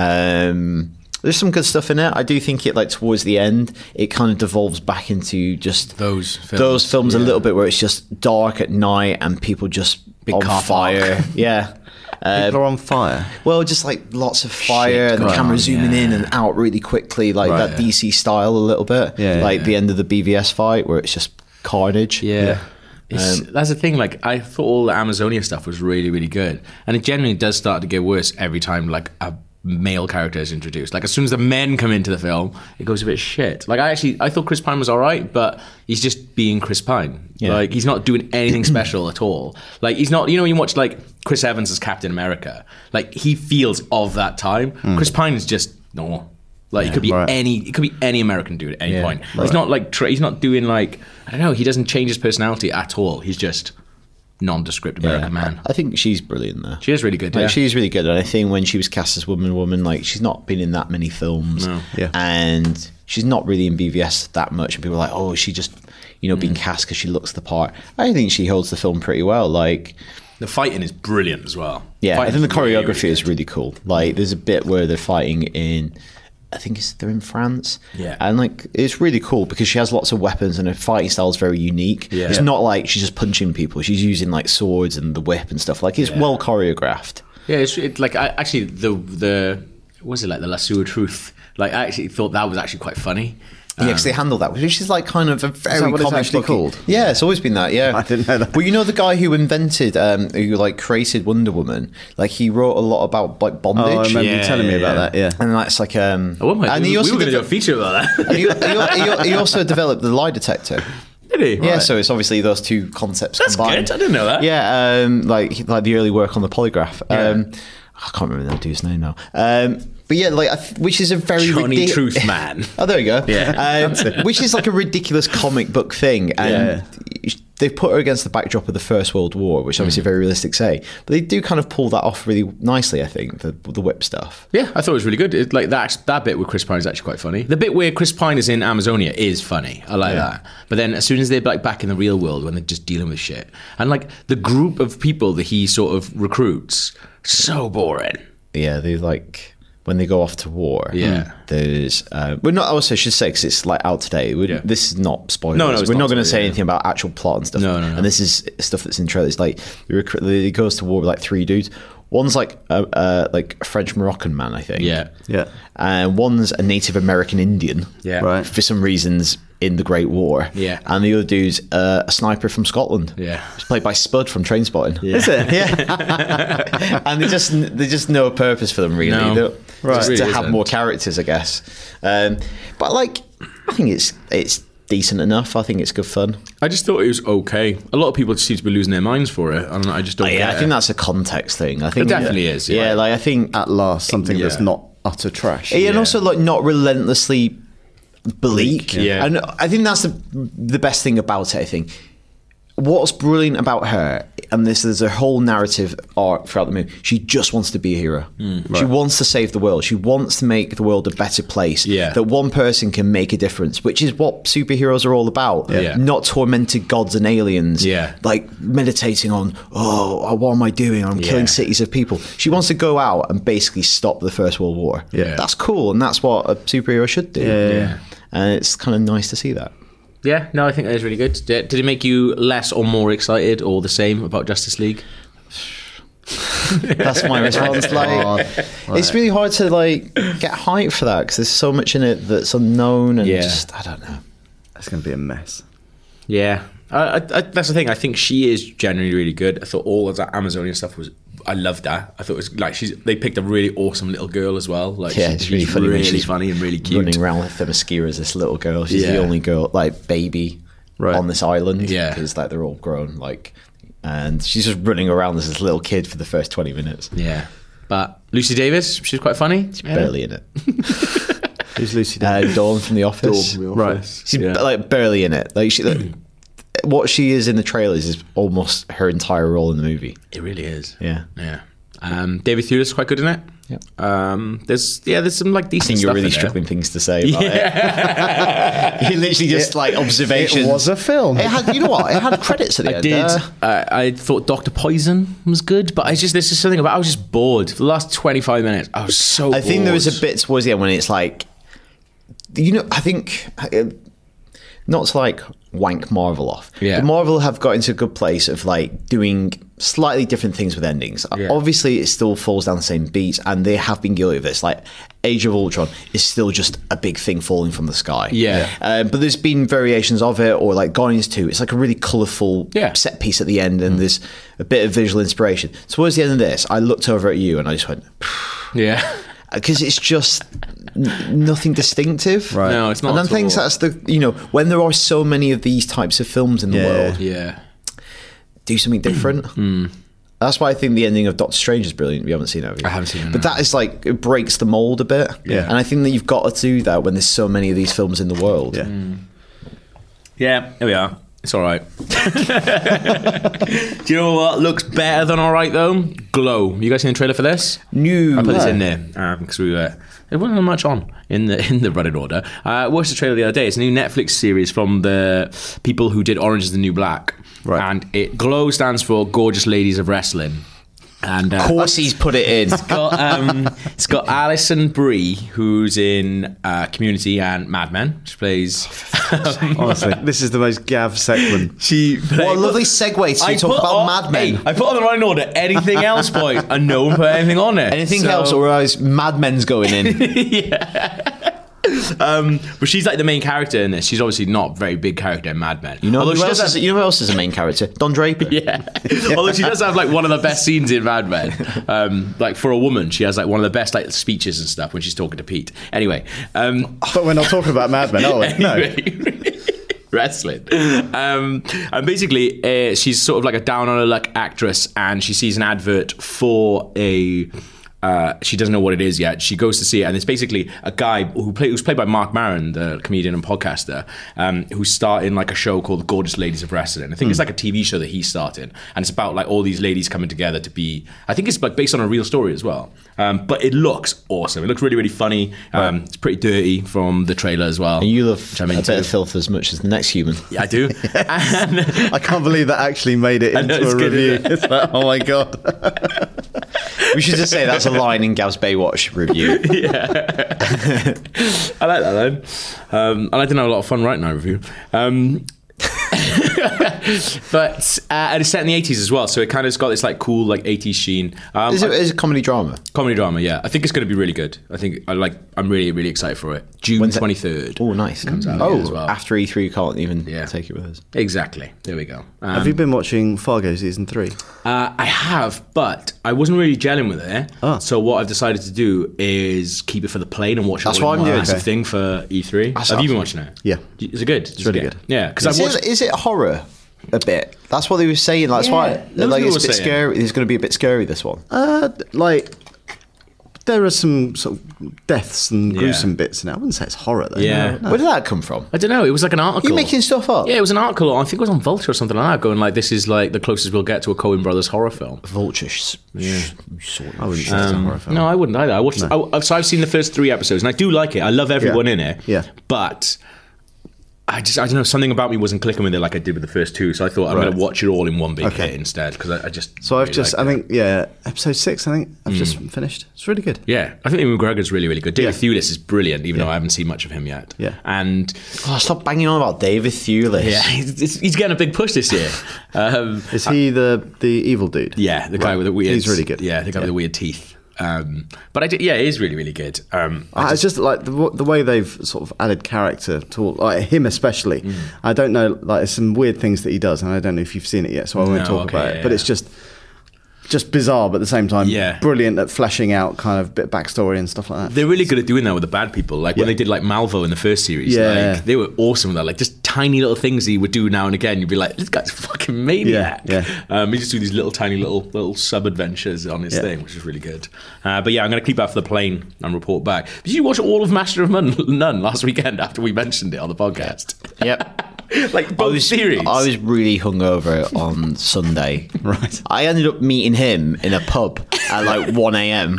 [SPEAKER 4] Um, there's some good stuff in it. I do think it like towards the end, it kind of devolves back into just
[SPEAKER 2] Those films,
[SPEAKER 4] those films a
[SPEAKER 2] yeah.
[SPEAKER 4] little bit where it's just dark at night and people just
[SPEAKER 2] Big
[SPEAKER 4] on
[SPEAKER 2] car
[SPEAKER 4] fire.
[SPEAKER 2] park.
[SPEAKER 4] Yeah. Uh,
[SPEAKER 3] People are on fire.
[SPEAKER 4] well, just like lots of fire
[SPEAKER 2] Shit
[SPEAKER 4] and the
[SPEAKER 2] going
[SPEAKER 4] camera
[SPEAKER 2] on,
[SPEAKER 4] zooming
[SPEAKER 2] yeah.
[SPEAKER 4] in and out really quickly, like
[SPEAKER 3] Right.
[SPEAKER 4] that D C style a little bit.
[SPEAKER 3] Yeah, yeah,
[SPEAKER 4] like
[SPEAKER 3] yeah.
[SPEAKER 4] the end of the B V S fight where it's just carnage.
[SPEAKER 2] Yeah. It's,
[SPEAKER 4] Um,
[SPEAKER 2] that's the thing. Like, I thought all the Amazonia stuff was really, really good, and it generally does start to get worse every time like a male character is introduced. Like, as soon as the men come into the film, it goes a bit shit. Like, I actually I thought Chris Pine was all right, but he's just being Chris Pine.
[SPEAKER 4] Yeah.
[SPEAKER 2] Like, he's not doing anything special at all. Like, he's not. You know, when you watch like Chris Evans as Captain America, like he feels of that time. Chris Pine is just normal. Like, it could be
[SPEAKER 3] right.
[SPEAKER 2] any, it could be any American dude at any
[SPEAKER 4] Yeah,
[SPEAKER 2] point.
[SPEAKER 4] right.
[SPEAKER 2] He's not like tra- he's not doing like I don't know. He doesn't change his personality at all. He's just nondescript American man.
[SPEAKER 4] I think she's brilliant there.
[SPEAKER 2] She is really good.
[SPEAKER 4] Like,
[SPEAKER 2] Yeah.
[SPEAKER 4] she's really good, and I think when she was cast as Woman Woman, like she's not been in that many films,
[SPEAKER 2] No.
[SPEAKER 3] Yeah.
[SPEAKER 4] and she's not really in B V S that much. And people are like, "Oh, is she just, you know, being
[SPEAKER 2] Mm.
[SPEAKER 4] cast because she looks the part." I think she holds the film pretty well. Like,
[SPEAKER 2] The fighting is brilliant as well.
[SPEAKER 4] Yeah, I
[SPEAKER 2] Fighting's
[SPEAKER 4] think the
[SPEAKER 2] really,
[SPEAKER 4] choreography
[SPEAKER 2] really
[SPEAKER 4] is
[SPEAKER 2] good.
[SPEAKER 4] really cool. Like, there's a bit where they're fighting in, I think it's they're in France.
[SPEAKER 2] Yeah.
[SPEAKER 4] And like, it's really cool because she has lots of weapons and her fighting style is very unique.
[SPEAKER 2] Yeah.
[SPEAKER 4] It's
[SPEAKER 2] Yeah.
[SPEAKER 4] not like she's just punching people. She's using like swords and the whip and stuff. Like, it's
[SPEAKER 2] Yeah.
[SPEAKER 4] well choreographed.
[SPEAKER 2] Yeah, it's it, like I actually the the what was it like the Lasso of Truth? Like I actually thought that was actually quite funny.
[SPEAKER 4] Yeah, because they handle that, which is like kind of a very
[SPEAKER 3] that what it's
[SPEAKER 4] comic
[SPEAKER 3] actually
[SPEAKER 4] looking-
[SPEAKER 3] called?
[SPEAKER 4] Yeah, it's always been that. Yeah,
[SPEAKER 3] I didn't know that.
[SPEAKER 4] Well, you know the guy who invented, um, who like created Wonder Woman. Like he wrote a lot about like bondage.
[SPEAKER 3] Oh, I remember you
[SPEAKER 2] Yeah,
[SPEAKER 3] telling me
[SPEAKER 2] yeah,
[SPEAKER 3] about
[SPEAKER 2] yeah.
[SPEAKER 3] that. Yeah.
[SPEAKER 4] And that's like, um,
[SPEAKER 2] Oh my!
[SPEAKER 4] and
[SPEAKER 2] we,
[SPEAKER 4] he also
[SPEAKER 2] we were going to do a
[SPEAKER 4] deve-
[SPEAKER 2] feature about that.
[SPEAKER 4] and he, he, he, he also developed the lie detector.
[SPEAKER 2] Did he?
[SPEAKER 4] Yeah,
[SPEAKER 2] Right.
[SPEAKER 4] so it's obviously those two concepts
[SPEAKER 2] That's
[SPEAKER 4] combined.
[SPEAKER 2] good. I didn't know that.
[SPEAKER 4] Yeah, um, like like the early work on the polygraph.
[SPEAKER 2] Yeah.
[SPEAKER 4] Um, I can't remember that dude's name now. Um, but yeah, like I th- which is a very
[SPEAKER 2] Johnny
[SPEAKER 4] ridic-
[SPEAKER 2] Truth Man.
[SPEAKER 4] Oh, there you go.
[SPEAKER 2] Yeah.
[SPEAKER 4] um, which is like a ridiculous comic book thing, and they've put her against the backdrop of the First World War, which is obviously a very realistic say. But they do kind of pull that off really nicely. I think the the whip stuff.
[SPEAKER 2] Yeah, I thought it was really good. It, like that that bit with Chris Pine is actually quite funny. The bit where Chris Pine is in Amazonia is funny. I like that. But then as soon as they're like back in the real world when they're just dealing with shit, and like the group of people that he sort of recruits, so boring.
[SPEAKER 4] Yeah, they like when they go off to war.
[SPEAKER 2] Yeah.
[SPEAKER 4] there's. Uh, we're not. Also, I should say because it's like out today. We,
[SPEAKER 2] Yeah.
[SPEAKER 4] This is not spoilers.
[SPEAKER 2] No, no, it's
[SPEAKER 4] we're
[SPEAKER 2] not
[SPEAKER 4] not going to
[SPEAKER 2] spoilers,
[SPEAKER 4] say
[SPEAKER 2] yeah.
[SPEAKER 4] anything about actual plot and stuff.
[SPEAKER 2] No, no, no.
[SPEAKER 4] And this is stuff that's in trailers. Like he, recruit, he goes to war with like three dudes. One's like a, a like a French Moroccan man, I think.
[SPEAKER 2] Yeah.
[SPEAKER 3] Yeah.
[SPEAKER 4] And one's a Native American Indian.
[SPEAKER 2] Yeah.
[SPEAKER 3] Right.
[SPEAKER 4] For some reasons in the Great War.
[SPEAKER 2] Yeah.
[SPEAKER 4] And the other dude's uh, a sniper from Scotland.
[SPEAKER 2] Yeah.
[SPEAKER 4] It's played by Spud from Trainspotting.
[SPEAKER 2] Yeah.
[SPEAKER 3] Is it?
[SPEAKER 4] Yeah. And they just they just no purpose for them really.
[SPEAKER 2] No.
[SPEAKER 4] They're-
[SPEAKER 3] Right.
[SPEAKER 4] Just
[SPEAKER 2] It
[SPEAKER 4] to
[SPEAKER 2] really
[SPEAKER 4] have
[SPEAKER 2] isn't.
[SPEAKER 4] more characters, I guess. Um, but like, I think it's it's decent enough. I think it's good fun.
[SPEAKER 2] I just thought it was okay. A lot of people seem to be losing their minds for it. I don't know. I just don't.
[SPEAKER 4] Oh, yeah,
[SPEAKER 2] get
[SPEAKER 4] I think
[SPEAKER 2] it.
[SPEAKER 4] that's a context thing. I think
[SPEAKER 2] It definitely is,
[SPEAKER 4] Yeah,
[SPEAKER 2] yeah.
[SPEAKER 4] like I think,
[SPEAKER 3] At last, something that's
[SPEAKER 2] Yeah.
[SPEAKER 3] not utter trash.
[SPEAKER 4] and
[SPEAKER 2] Yeah.
[SPEAKER 4] also like not relentlessly bleak.
[SPEAKER 2] Yeah.
[SPEAKER 4] And I think that's the the best thing about it. I think what's brilliant about her, and this is a whole narrative arc throughout the movie. She just wants to be a hero. She wants to save the world. She wants to make the world a better place.
[SPEAKER 2] Yeah.
[SPEAKER 4] That one person can make a difference, which is what superheroes are all about.
[SPEAKER 2] Yeah.
[SPEAKER 4] Not tormented gods and aliens.
[SPEAKER 2] Yeah.
[SPEAKER 4] Like meditating on, oh, what am I doing? I'm
[SPEAKER 2] Yeah.
[SPEAKER 4] killing cities of people. She wants to go out and basically stop the First World War.
[SPEAKER 2] Yeah.
[SPEAKER 4] That's cool, and that's what a superhero should do.
[SPEAKER 3] Yeah.
[SPEAKER 2] Yeah.
[SPEAKER 4] And it's kind of nice to see that.
[SPEAKER 2] Yeah, no, I think that is really good. Did, did it make you less or more excited or the same about Justice League?
[SPEAKER 4] That's my response. Like, it's really hard to like get hype for that because there's so much in it that's unknown and
[SPEAKER 2] Yeah.
[SPEAKER 4] just I don't know.
[SPEAKER 3] It's going to be a mess.
[SPEAKER 2] Yeah, I, I, I, that's the thing. I think she is generally really good. I thought all of that Amazonian stuff was. I loved that. I thought it was like she's. They picked a really awesome little girl as well. Like
[SPEAKER 4] Yeah,
[SPEAKER 2] she-
[SPEAKER 4] it's really
[SPEAKER 2] she's
[SPEAKER 4] funny. when
[SPEAKER 2] really
[SPEAKER 4] she's
[SPEAKER 2] funny and really cute.
[SPEAKER 4] running around with Themyscira as this little girl. She's the
[SPEAKER 2] Yeah.
[SPEAKER 4] only girl, like baby,
[SPEAKER 3] Right.
[SPEAKER 4] on this island.
[SPEAKER 2] Yeah.
[SPEAKER 4] because like they're all grown. Like, and she's just running around as this little kid for the first twenty minutes.
[SPEAKER 2] Yeah, but Lucy Davis, she's quite funny.
[SPEAKER 4] She's barely in it.
[SPEAKER 3] Who's Lucy?
[SPEAKER 4] Uh, Dawn from The Office.
[SPEAKER 3] Right.
[SPEAKER 4] She's
[SPEAKER 2] Yeah.
[SPEAKER 4] like barely in it. Like she, like, what she is in the trailers is almost her entire role in the movie.
[SPEAKER 2] It really is.
[SPEAKER 4] Yeah.
[SPEAKER 2] Yeah. Um, David Thewlis is quite good in it.
[SPEAKER 4] Yep.
[SPEAKER 2] Um, there's yeah, there's some like
[SPEAKER 4] I
[SPEAKER 2] decent
[SPEAKER 4] think you're
[SPEAKER 2] stuff
[SPEAKER 4] really
[SPEAKER 2] in there.
[SPEAKER 4] struggling things to say about it. You literally just like observations.
[SPEAKER 3] It was a film.
[SPEAKER 4] It had, you know what? It had credits at the
[SPEAKER 2] I
[SPEAKER 4] end.
[SPEAKER 2] did.
[SPEAKER 4] Uh,
[SPEAKER 2] Uh, I thought Doctor Poison was good, but I just there's just something about I was just bored for the last twenty-five minutes. I was so.
[SPEAKER 4] I think there was a
[SPEAKER 2] bored.
[SPEAKER 4] bit towards the end when it's like, you know, I think uh, not to like wank Marvel off.
[SPEAKER 2] Yeah.
[SPEAKER 4] But Marvel have got into a good place of like doing slightly different things with endings.
[SPEAKER 2] Yeah.
[SPEAKER 4] Obviously, it still falls down the same beats, and they have been guilty of this. Like Age of Ultron is still just a big thing falling from the sky.
[SPEAKER 2] Yeah.
[SPEAKER 4] Um, but there's been variations of it, or like Guardians two. It's like a really colourful
[SPEAKER 2] Yeah.
[SPEAKER 4] set piece at the end, and there's a bit of visual inspiration. Towards the end of this, I looked over at you and I just went,
[SPEAKER 2] Yeah.
[SPEAKER 4] because it's just n- nothing distinctive.
[SPEAKER 3] Right.
[SPEAKER 2] No, it's not
[SPEAKER 4] And I
[SPEAKER 2] at
[SPEAKER 4] think
[SPEAKER 2] all.
[SPEAKER 4] that's the, you know, when there are so many of these types of films in the
[SPEAKER 3] Yeah.
[SPEAKER 4] world,
[SPEAKER 2] Yeah.
[SPEAKER 4] do something different. That's why I think the ending of Doctor Strange is brilliant. We haven't seen it. have you?
[SPEAKER 2] I haven't seen it,
[SPEAKER 4] But
[SPEAKER 2] no.
[SPEAKER 4] that is like, it breaks the mold a bit.
[SPEAKER 3] Yeah.
[SPEAKER 4] And I think that you've got to do that when there's so many of these films in the world.
[SPEAKER 3] Yeah.
[SPEAKER 2] Yeah, here we are. It's all right. Do you know what looks better than all right though? Glow. You guys seen the trailer for this?
[SPEAKER 4] New.
[SPEAKER 2] I put this in there because um, we were. There wasn't much on in the in the running order. Uh, I watched the trailer the other day. It's a new Netflix series from the people who did Orange Is the New Black.
[SPEAKER 3] Right.
[SPEAKER 2] And it Glow stands for Gorgeous Ladies of Wrestling. And uh,
[SPEAKER 4] Of course he's put it in.
[SPEAKER 2] It's got, um, it's got Alison Brie, who's in uh, Community and Mad Men. She plays. Um,
[SPEAKER 3] Honestly, this is the most Gav segment.
[SPEAKER 2] she.
[SPEAKER 4] What a lovely segue to
[SPEAKER 2] I
[SPEAKER 4] talk
[SPEAKER 2] put
[SPEAKER 4] about
[SPEAKER 2] on-
[SPEAKER 4] Mad Men.
[SPEAKER 2] Hey, I put on the running order. Anything else, boys? And no one put anything on it.
[SPEAKER 4] Anything
[SPEAKER 2] So-
[SPEAKER 4] else, or is Mad Men's going in?
[SPEAKER 2] Um, but she's like the main character in this. She's obviously not a very big character in Mad Men.
[SPEAKER 4] You know,
[SPEAKER 2] Although
[SPEAKER 4] who
[SPEAKER 2] she
[SPEAKER 4] else
[SPEAKER 2] does
[SPEAKER 4] is,
[SPEAKER 2] have,
[SPEAKER 4] you know who else is a main character? Don Draper.
[SPEAKER 2] yeah. Although she does have like one of the best scenes in Mad Men. Um, like for a woman, she has like one of the best like speeches and stuff when she's talking to Pete. Anyway, um,
[SPEAKER 3] But we're not talking about Mad Men, are we? No.
[SPEAKER 2] anyway. Wrestling. Um, and basically, uh, she's sort of like a down on her luck actress, and she sees an advert for a. Uh, she doesn't know what it is yet. She goes to see it, and it's basically a guy who play, who's played by Mark Maron, the comedian and podcaster, um, who's starting like a show called The Gorgeous Ladies of Wrestling. I think mm. it's like a T V show that he's starting, and it's about like all these ladies coming together to be. I think it's like based on a real story as well. Um, but it looks awesome. It looks really, really funny. Um, right. It's pretty dirty from the trailer as well.
[SPEAKER 4] And you love
[SPEAKER 2] a
[SPEAKER 4] bit of filth as much as the next human.
[SPEAKER 2] Yeah, I do. And,
[SPEAKER 3] I can't believe that actually made it into
[SPEAKER 2] know,
[SPEAKER 3] a
[SPEAKER 2] good,
[SPEAKER 3] review. It's like, oh my god.
[SPEAKER 4] We should just say that's a line in Gav's Baywatch review.
[SPEAKER 2] Yeah. I like that line. Um, I like to have a lot of fun writing that review. Um, but uh, and it's set in the eighties as well, so it kind of has got this like cool like eighties sheen. Um,
[SPEAKER 4] Is it, is it comedy drama?
[SPEAKER 2] Comedy drama, yeah. I think it's going to be really good. I think I like. I'm really really excited for it. June twenty third.
[SPEAKER 4] Oh, nice.
[SPEAKER 2] Comes out
[SPEAKER 4] Oh,
[SPEAKER 2] as well.
[SPEAKER 4] after E three, you can't even
[SPEAKER 2] Yeah.
[SPEAKER 4] take it with us.
[SPEAKER 2] Exactly. There we go. Um,
[SPEAKER 3] Have you been watching Fargo season three?
[SPEAKER 2] Uh, I have, but I wasn't really gelling with it.
[SPEAKER 3] Oh.
[SPEAKER 2] So what I've decided to do is keep it for the plane and watch it
[SPEAKER 4] That's
[SPEAKER 2] all
[SPEAKER 4] what
[SPEAKER 2] in
[SPEAKER 4] I'm
[SPEAKER 2] one
[SPEAKER 4] doing.
[SPEAKER 2] massive
[SPEAKER 3] Okay.
[SPEAKER 2] thing for E three.
[SPEAKER 4] That's
[SPEAKER 2] Have you been
[SPEAKER 4] awesome.
[SPEAKER 2] watching it?
[SPEAKER 3] Yeah.
[SPEAKER 2] Is it good? It's
[SPEAKER 3] really good.
[SPEAKER 2] Yeah, because
[SPEAKER 4] Is
[SPEAKER 2] I've watched.
[SPEAKER 4] it, is it horror a bit? That's what they were saying. That's
[SPEAKER 2] Yeah,
[SPEAKER 4] why
[SPEAKER 2] loads
[SPEAKER 4] like
[SPEAKER 2] of
[SPEAKER 4] it's a
[SPEAKER 2] people
[SPEAKER 4] bit
[SPEAKER 2] were saying.
[SPEAKER 4] scary. It's going to be a bit scary, this one.
[SPEAKER 3] Uh, like, there are some sort of deaths and
[SPEAKER 2] Yeah.
[SPEAKER 3] gruesome bits in it. I wouldn't say it's horror though.
[SPEAKER 2] Yeah.
[SPEAKER 3] No, no.
[SPEAKER 4] Where did that come from?
[SPEAKER 2] I don't know. It was like an article.
[SPEAKER 4] You making stuff up?
[SPEAKER 2] Yeah, it was an article. I think it was on Vulture or something like that, going like, "This is like the closest we'll get to a Coen Brothers horror film."
[SPEAKER 4] Vulture. sh-
[SPEAKER 2] Yeah.
[SPEAKER 4] sh- sort of.
[SPEAKER 3] I wouldn't say it's a horror film.
[SPEAKER 2] No, I wouldn't either. I watched. I, so I've seen the first three episodes, and I do like it. I love everyone
[SPEAKER 3] Yeah.
[SPEAKER 2] in it.
[SPEAKER 3] Yeah.
[SPEAKER 2] But I just, I don't know, something about me wasn't clicking with it like I did with the first two. So I thought I'm
[SPEAKER 3] Right.
[SPEAKER 2] going to watch it all in one big
[SPEAKER 3] Okay.
[SPEAKER 2] hit instead, because I, I just.
[SPEAKER 3] So I've
[SPEAKER 2] really
[SPEAKER 3] just, I
[SPEAKER 2] liked it.
[SPEAKER 3] think, yeah, episode six, I think, I've just finished. It's really good.
[SPEAKER 2] Yeah, I think Ewan McGregor's really, really good. David
[SPEAKER 3] Yeah.
[SPEAKER 2] Thewlis is brilliant, even
[SPEAKER 3] Yeah.
[SPEAKER 2] though I haven't seen much of him yet.
[SPEAKER 3] Yeah.
[SPEAKER 2] And
[SPEAKER 4] Oh, stop banging on about David Thewlis.
[SPEAKER 2] yeah, he's, he's getting a big push this year. Um,
[SPEAKER 3] Is he the the evil dude?
[SPEAKER 2] yeah, the guy
[SPEAKER 3] Right.
[SPEAKER 2] with the weird.
[SPEAKER 3] He's really good.
[SPEAKER 2] Yeah, the guy with the weird teeth. Um, but I did, yeah, it is really, really good. Um, I
[SPEAKER 3] I,
[SPEAKER 2] just-
[SPEAKER 3] it's just like the, w- the way they've sort of added character to all, like him especially.
[SPEAKER 2] Mm.
[SPEAKER 3] I don't know, like there's some weird things that he does, and I don't know if you've seen it yet, so I won't
[SPEAKER 2] No,
[SPEAKER 3] talk
[SPEAKER 2] okay,
[SPEAKER 3] about it.
[SPEAKER 2] yeah,
[SPEAKER 3] But
[SPEAKER 2] yeah.
[SPEAKER 3] it's just just bizarre, but at the same time,
[SPEAKER 2] Yeah.
[SPEAKER 3] brilliant at fleshing out kind of bit of backstory and stuff like that.
[SPEAKER 2] They're really good at doing that with the bad people. Like when
[SPEAKER 3] Yeah.
[SPEAKER 2] they did like Malvo in the first series,
[SPEAKER 3] Yeah.
[SPEAKER 2] like, they were awesome with that. Like just tiny little things he would do now and again. You'd be like, this guy's a fucking maniac.
[SPEAKER 3] Yeah,
[SPEAKER 2] Um, he just do these little tiny little little sub adventures on his
[SPEAKER 3] Yeah.
[SPEAKER 2] thing, which is really good. Uh, but yeah, I'm going to keep that for the plane and report back. Did you watch all of Master of None, None last weekend after we mentioned it on the podcast?
[SPEAKER 4] Yep.
[SPEAKER 2] Like
[SPEAKER 4] I
[SPEAKER 2] both
[SPEAKER 4] was,
[SPEAKER 2] series.
[SPEAKER 4] I was really hungover on Sunday.
[SPEAKER 3] Right.
[SPEAKER 4] I ended up meeting him in a pub at like one a.m.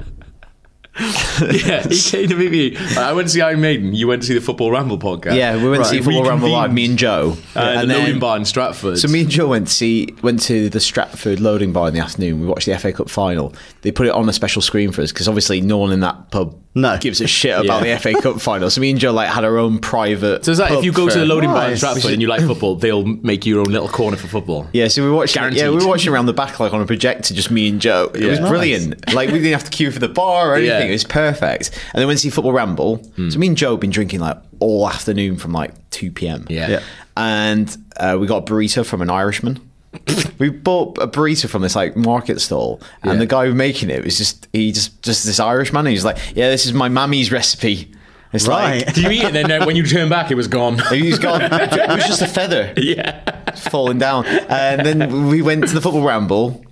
[SPEAKER 2] Yeah, he came to meet me. I went to see Iron Maiden. You went to see the Football Ramble podcast.
[SPEAKER 4] Yeah, we went
[SPEAKER 3] Right.
[SPEAKER 4] to see Football
[SPEAKER 2] We
[SPEAKER 4] Ramble Live,
[SPEAKER 2] convened.
[SPEAKER 4] me and Joe.
[SPEAKER 2] Uh,
[SPEAKER 4] and
[SPEAKER 2] the
[SPEAKER 4] then-
[SPEAKER 2] loading bar in Stratford.
[SPEAKER 4] So me and Joe went to see went to the Stratford loading bar in the afternoon. We watched the F A Cup final. They put it on a special screen for us because obviously no one in that pub
[SPEAKER 3] No.
[SPEAKER 4] gives a shit about
[SPEAKER 2] Yeah.
[SPEAKER 4] the F A Cup final. So me and Joe like had our own private.
[SPEAKER 2] So is that if
[SPEAKER 4] pub
[SPEAKER 2] you go to
[SPEAKER 4] for-
[SPEAKER 2] the loading bar in
[SPEAKER 3] Nice.
[SPEAKER 2] Stratford and you like football, they'll make you your own little corner for football?
[SPEAKER 4] Yeah, so we were watching.
[SPEAKER 2] Guaranteed.
[SPEAKER 4] Yeah, we were watching around the back like on a projector, just me and Joe. It
[SPEAKER 2] Yeah.
[SPEAKER 4] was
[SPEAKER 2] Nice.
[SPEAKER 4] brilliant. Like we didn't have to queue for the bar or anything.
[SPEAKER 2] Yeah.
[SPEAKER 4] It was perfect. And then went to see Football Ramble.
[SPEAKER 2] Hmm.
[SPEAKER 4] So me and Joe have been drinking like all afternoon from like two p.m.
[SPEAKER 2] Yeah.
[SPEAKER 3] Yeah.
[SPEAKER 4] And uh, we got a burrito from an Irishman. We bought a burrito from this like market stall, and
[SPEAKER 2] Yeah.
[SPEAKER 4] the guy who making it was just he just just this Irishman. And he's like, yeah, this is my mammy's recipe. It's
[SPEAKER 3] Right.
[SPEAKER 4] like
[SPEAKER 2] Did you eat it? Then uh, when you turn back, it was gone.
[SPEAKER 4] he's gone. It was just a feather
[SPEAKER 2] Yeah.
[SPEAKER 4] falling down. And then we went to the Football Ramble.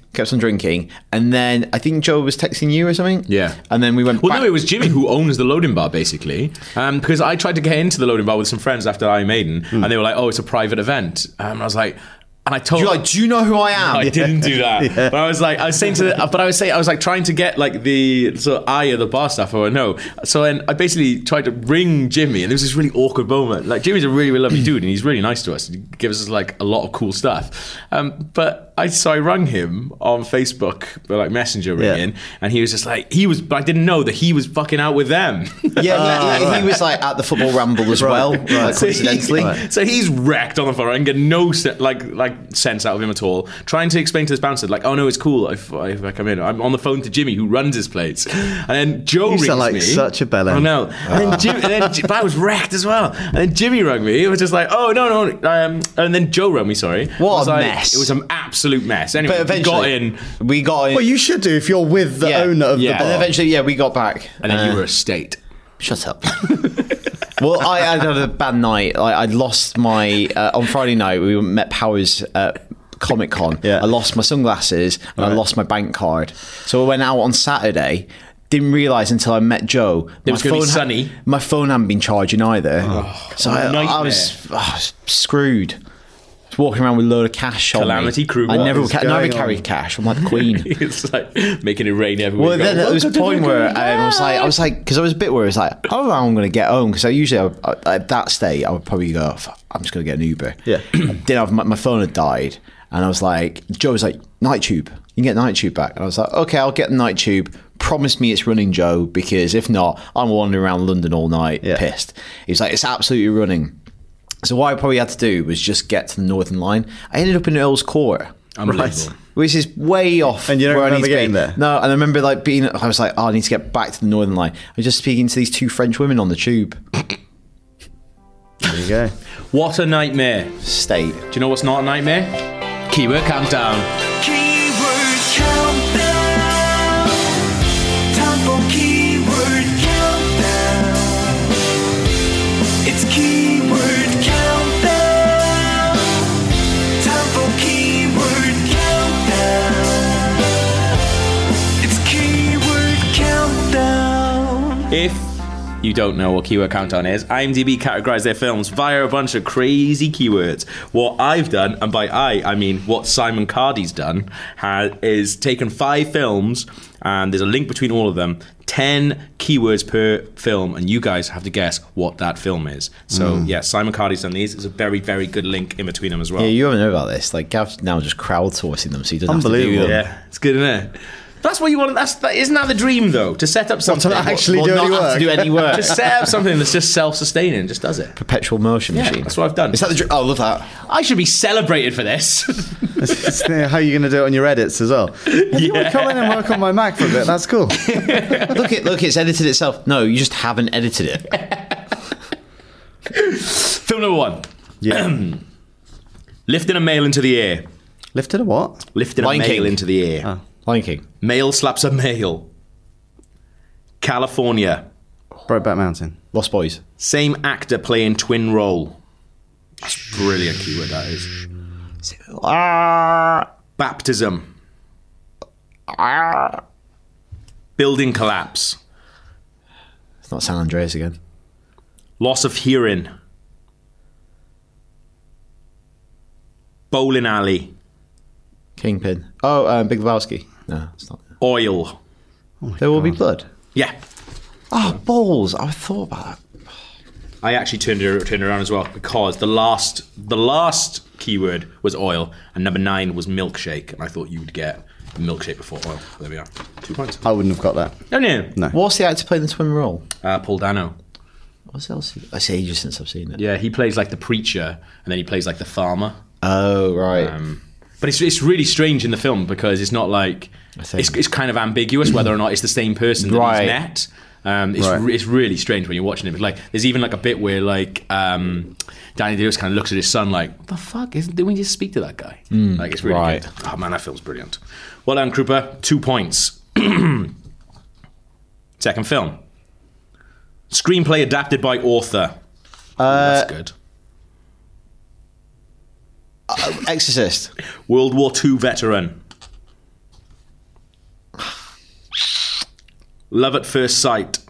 [SPEAKER 4] kept on drinking, and then I think Joe was texting you or something.
[SPEAKER 2] Yeah.
[SPEAKER 4] And then we went
[SPEAKER 2] Well,
[SPEAKER 4] back.
[SPEAKER 2] no, it was Jimmy who owns the loading bar, basically. Um, because I tried to get into the loading bar with some friends after Iron Maiden, and they were like, oh, it's a private event. Um, and I was like... And I told
[SPEAKER 4] You're like, do you know who I am?
[SPEAKER 2] No, I didn't do that.
[SPEAKER 3] Yeah.
[SPEAKER 2] But I was like, I was saying to, the, but I was saying, I was like trying to get like the sort of eye of the bar staff or no. So then I basically tried to ring Jimmy, and there was this really awkward moment. Like Jimmy's a really, really lovely dude, and he's really nice to us. He gives us like a lot of cool stuff. Um, but I so I rang him on Facebook, like Messenger ringing,
[SPEAKER 3] Yeah.
[SPEAKER 2] and he was just like, he was, but I didn't know that he was fucking out with them.
[SPEAKER 4] Yeah, he, he, he was like at the football ramble as well, like,
[SPEAKER 2] So he-
[SPEAKER 4] coincidentally.
[SPEAKER 2] So he's wrecked on the phone and get no se- like like sense out of him at all. Trying to explain to this bouncer like, oh no, it's cool. If, if I come in, I'm on the phone to Jimmy who runs his place, and then Joe
[SPEAKER 3] You
[SPEAKER 2] rings
[SPEAKER 3] sound like
[SPEAKER 2] me.
[SPEAKER 3] such a bellend.
[SPEAKER 2] Oh no! And then, Jim, and then J- but I was wrecked as well. And then Jimmy rang me. It was just like, oh no no. Um, and then Joe rang me. Sorry.
[SPEAKER 4] What
[SPEAKER 2] It was
[SPEAKER 4] a
[SPEAKER 2] like-
[SPEAKER 4] mess.
[SPEAKER 2] It was an absolute mess. Anyway,
[SPEAKER 4] But
[SPEAKER 2] we
[SPEAKER 4] eventually,
[SPEAKER 2] got in,
[SPEAKER 4] We got in.
[SPEAKER 3] Well, you should do if you're with the
[SPEAKER 4] yeah,
[SPEAKER 3] owner of
[SPEAKER 2] yeah.
[SPEAKER 3] the bar.
[SPEAKER 4] And eventually, yeah, we got back.
[SPEAKER 2] and then
[SPEAKER 4] Uh,
[SPEAKER 2] you were a state.
[SPEAKER 4] Shut up. Well, I, I had a bad night. Like, I'd lost my uh, on Friday night. We met Powers at Comic Con.
[SPEAKER 3] Yeah.
[SPEAKER 4] I lost my sunglasses and I
[SPEAKER 3] Right.
[SPEAKER 4] lost my bank card. So I went out on Saturday. Didn't realise until I met Joe.
[SPEAKER 2] It was
[SPEAKER 4] my
[SPEAKER 2] gonna be
[SPEAKER 4] phone
[SPEAKER 2] sunny.
[SPEAKER 4] my phone hadn't been charging either. so I, I
[SPEAKER 2] nightmare.
[SPEAKER 4] was, I was screwed. I was walking around with a load of cash on me.
[SPEAKER 2] Calamity crew.
[SPEAKER 4] I
[SPEAKER 2] What
[SPEAKER 4] never,
[SPEAKER 3] is
[SPEAKER 4] ca- never
[SPEAKER 3] going
[SPEAKER 4] carried
[SPEAKER 3] on?
[SPEAKER 4] cash. I'm like the queen.
[SPEAKER 2] It's like making it rain everywhere.
[SPEAKER 4] Well,
[SPEAKER 2] you go.
[SPEAKER 4] then there was a
[SPEAKER 2] Welcome to
[SPEAKER 4] point
[SPEAKER 2] the
[SPEAKER 4] where
[SPEAKER 2] queen.
[SPEAKER 4] um, I was like, I was like, because I was a bit where it was like, I don't know how I'm going to get home. Because I usually, I, I, at that state, I would probably go, "Fuck, I'm just going to get an Uber.
[SPEAKER 3] Yeah.
[SPEAKER 4] I didn't have my, my phone had died, and I was like, Joe was like, night tube. You can get night tube back, and I was like, okay, I'll get the night tube. Promise me it's running, Joe, because if not, I'm wandering around London all night,
[SPEAKER 3] Yeah.
[SPEAKER 4] pissed. He was like, it's absolutely running. So what I probably had to do was just get to the Northern Line. I ended up in Earl's Court.
[SPEAKER 2] Unbelievable.
[SPEAKER 4] Which is way off.
[SPEAKER 3] And you don't
[SPEAKER 4] where I
[SPEAKER 3] remember
[SPEAKER 4] need to
[SPEAKER 3] getting
[SPEAKER 4] be.
[SPEAKER 3] there?
[SPEAKER 4] No, and I remember like being. I was like, oh, I need to get back to the Northern Line. I was just speaking to these two French women on the tube.
[SPEAKER 3] There you go.
[SPEAKER 2] What a nightmare.
[SPEAKER 4] State.
[SPEAKER 2] Do you know what's not a nightmare? Keyword countdown.
[SPEAKER 5] Keyword countdown. Time for keyword countdown. It's keyword countdown. Time for keyword countdown. It's keyword countdown.
[SPEAKER 2] If you don't know what keyword countdown is, IMDb categorized their films via a bunch of crazy keywords. What I've done, and by I, I mean what Simon Cardy's done, has, is taken five films, and there's a link between all of them, ten keywords per film, and you guys have to guess what that film is. So, yeah, Simon Cardy's done these. There's a very, very good link in between them as well.
[SPEAKER 4] Yeah, you haven't know about this. Like Gav's now just crowdsourcing them, so he doesn't have to do
[SPEAKER 3] Unbelievable.
[SPEAKER 4] them.
[SPEAKER 2] Yeah, it's good, isn't it? That's what you want. That's that. Isn't that the dream, though? To set up something.
[SPEAKER 3] actually
[SPEAKER 4] Well,
[SPEAKER 3] do
[SPEAKER 4] not
[SPEAKER 3] any
[SPEAKER 4] have
[SPEAKER 3] work?
[SPEAKER 4] to do any work.
[SPEAKER 2] Just set up something that's just self-sustaining. Just does it.
[SPEAKER 4] Perpetual motion
[SPEAKER 2] Yeah,
[SPEAKER 4] machine.
[SPEAKER 2] that's what I've done.
[SPEAKER 4] Is that the? Dr- oh, I love that.
[SPEAKER 2] I should be celebrated for this.
[SPEAKER 3] It's, yeah, how are you going to do it on your edits as well? If you want to come in and work on my Mac for a bit, that's cool.
[SPEAKER 4] Look, it. Look, it's edited itself. No, you just haven't edited it.
[SPEAKER 2] Film number one.
[SPEAKER 3] Yeah.
[SPEAKER 2] Lifting a male into the air.
[SPEAKER 3] Lifted a what?
[SPEAKER 2] Lifting
[SPEAKER 4] Lion
[SPEAKER 2] a male
[SPEAKER 4] King.
[SPEAKER 2] into the air.
[SPEAKER 3] Oh.
[SPEAKER 4] Lion King.
[SPEAKER 2] Male slaps a male. California.
[SPEAKER 3] Brokeback Mountain.
[SPEAKER 4] Lost Boys.
[SPEAKER 2] Same actor playing twin role. That's brilliant keyword, that is.
[SPEAKER 4] Ah.
[SPEAKER 2] Baptism. Building collapse.
[SPEAKER 4] It's not San Andreas again.
[SPEAKER 2] Loss of hearing. Bowling alley.
[SPEAKER 4] Kingpin. Oh, um, Big Lebowski. No, it's not.
[SPEAKER 2] Oil.
[SPEAKER 4] There will be blood.
[SPEAKER 2] Yeah.
[SPEAKER 4] Oh, balls! I thought about that.
[SPEAKER 2] I actually turned it turned it around as well because the last the last keyword was oil and number nine was milkshake, and I thought you would get milkshake before oil. There we are. Two points.
[SPEAKER 3] I wouldn't have got that.
[SPEAKER 2] No, no.
[SPEAKER 3] No.
[SPEAKER 4] What's the actor playing the twin role?
[SPEAKER 2] Uh, Paul Dano.
[SPEAKER 4] What's else? I say ages since I've seen it.
[SPEAKER 2] Yeah, he plays like the preacher, and then he plays like the farmer.
[SPEAKER 4] Oh, right.
[SPEAKER 2] Um, but it's it's really strange in the film because it's not like
[SPEAKER 4] think-
[SPEAKER 2] it's, it's kind of ambiguous whether or not it's the same person that
[SPEAKER 4] Right.
[SPEAKER 2] he's met. Um, it's
[SPEAKER 3] Right.
[SPEAKER 2] re- it's really strange when you're watching it. But like, there's even like a bit where like um, Danny DeLewis kind of looks at his son like, "What the fuck? Isn't did we just speak to that guy?" Like, it's really
[SPEAKER 4] right.
[SPEAKER 2] good. Oh man, that film's brilliant. Well done, Krupa. Two points. Second film. Screenplay adapted by author.
[SPEAKER 4] Uh,
[SPEAKER 2] That's good.
[SPEAKER 4] Exorcist.
[SPEAKER 2] World War Two veteran. Love at First Sight.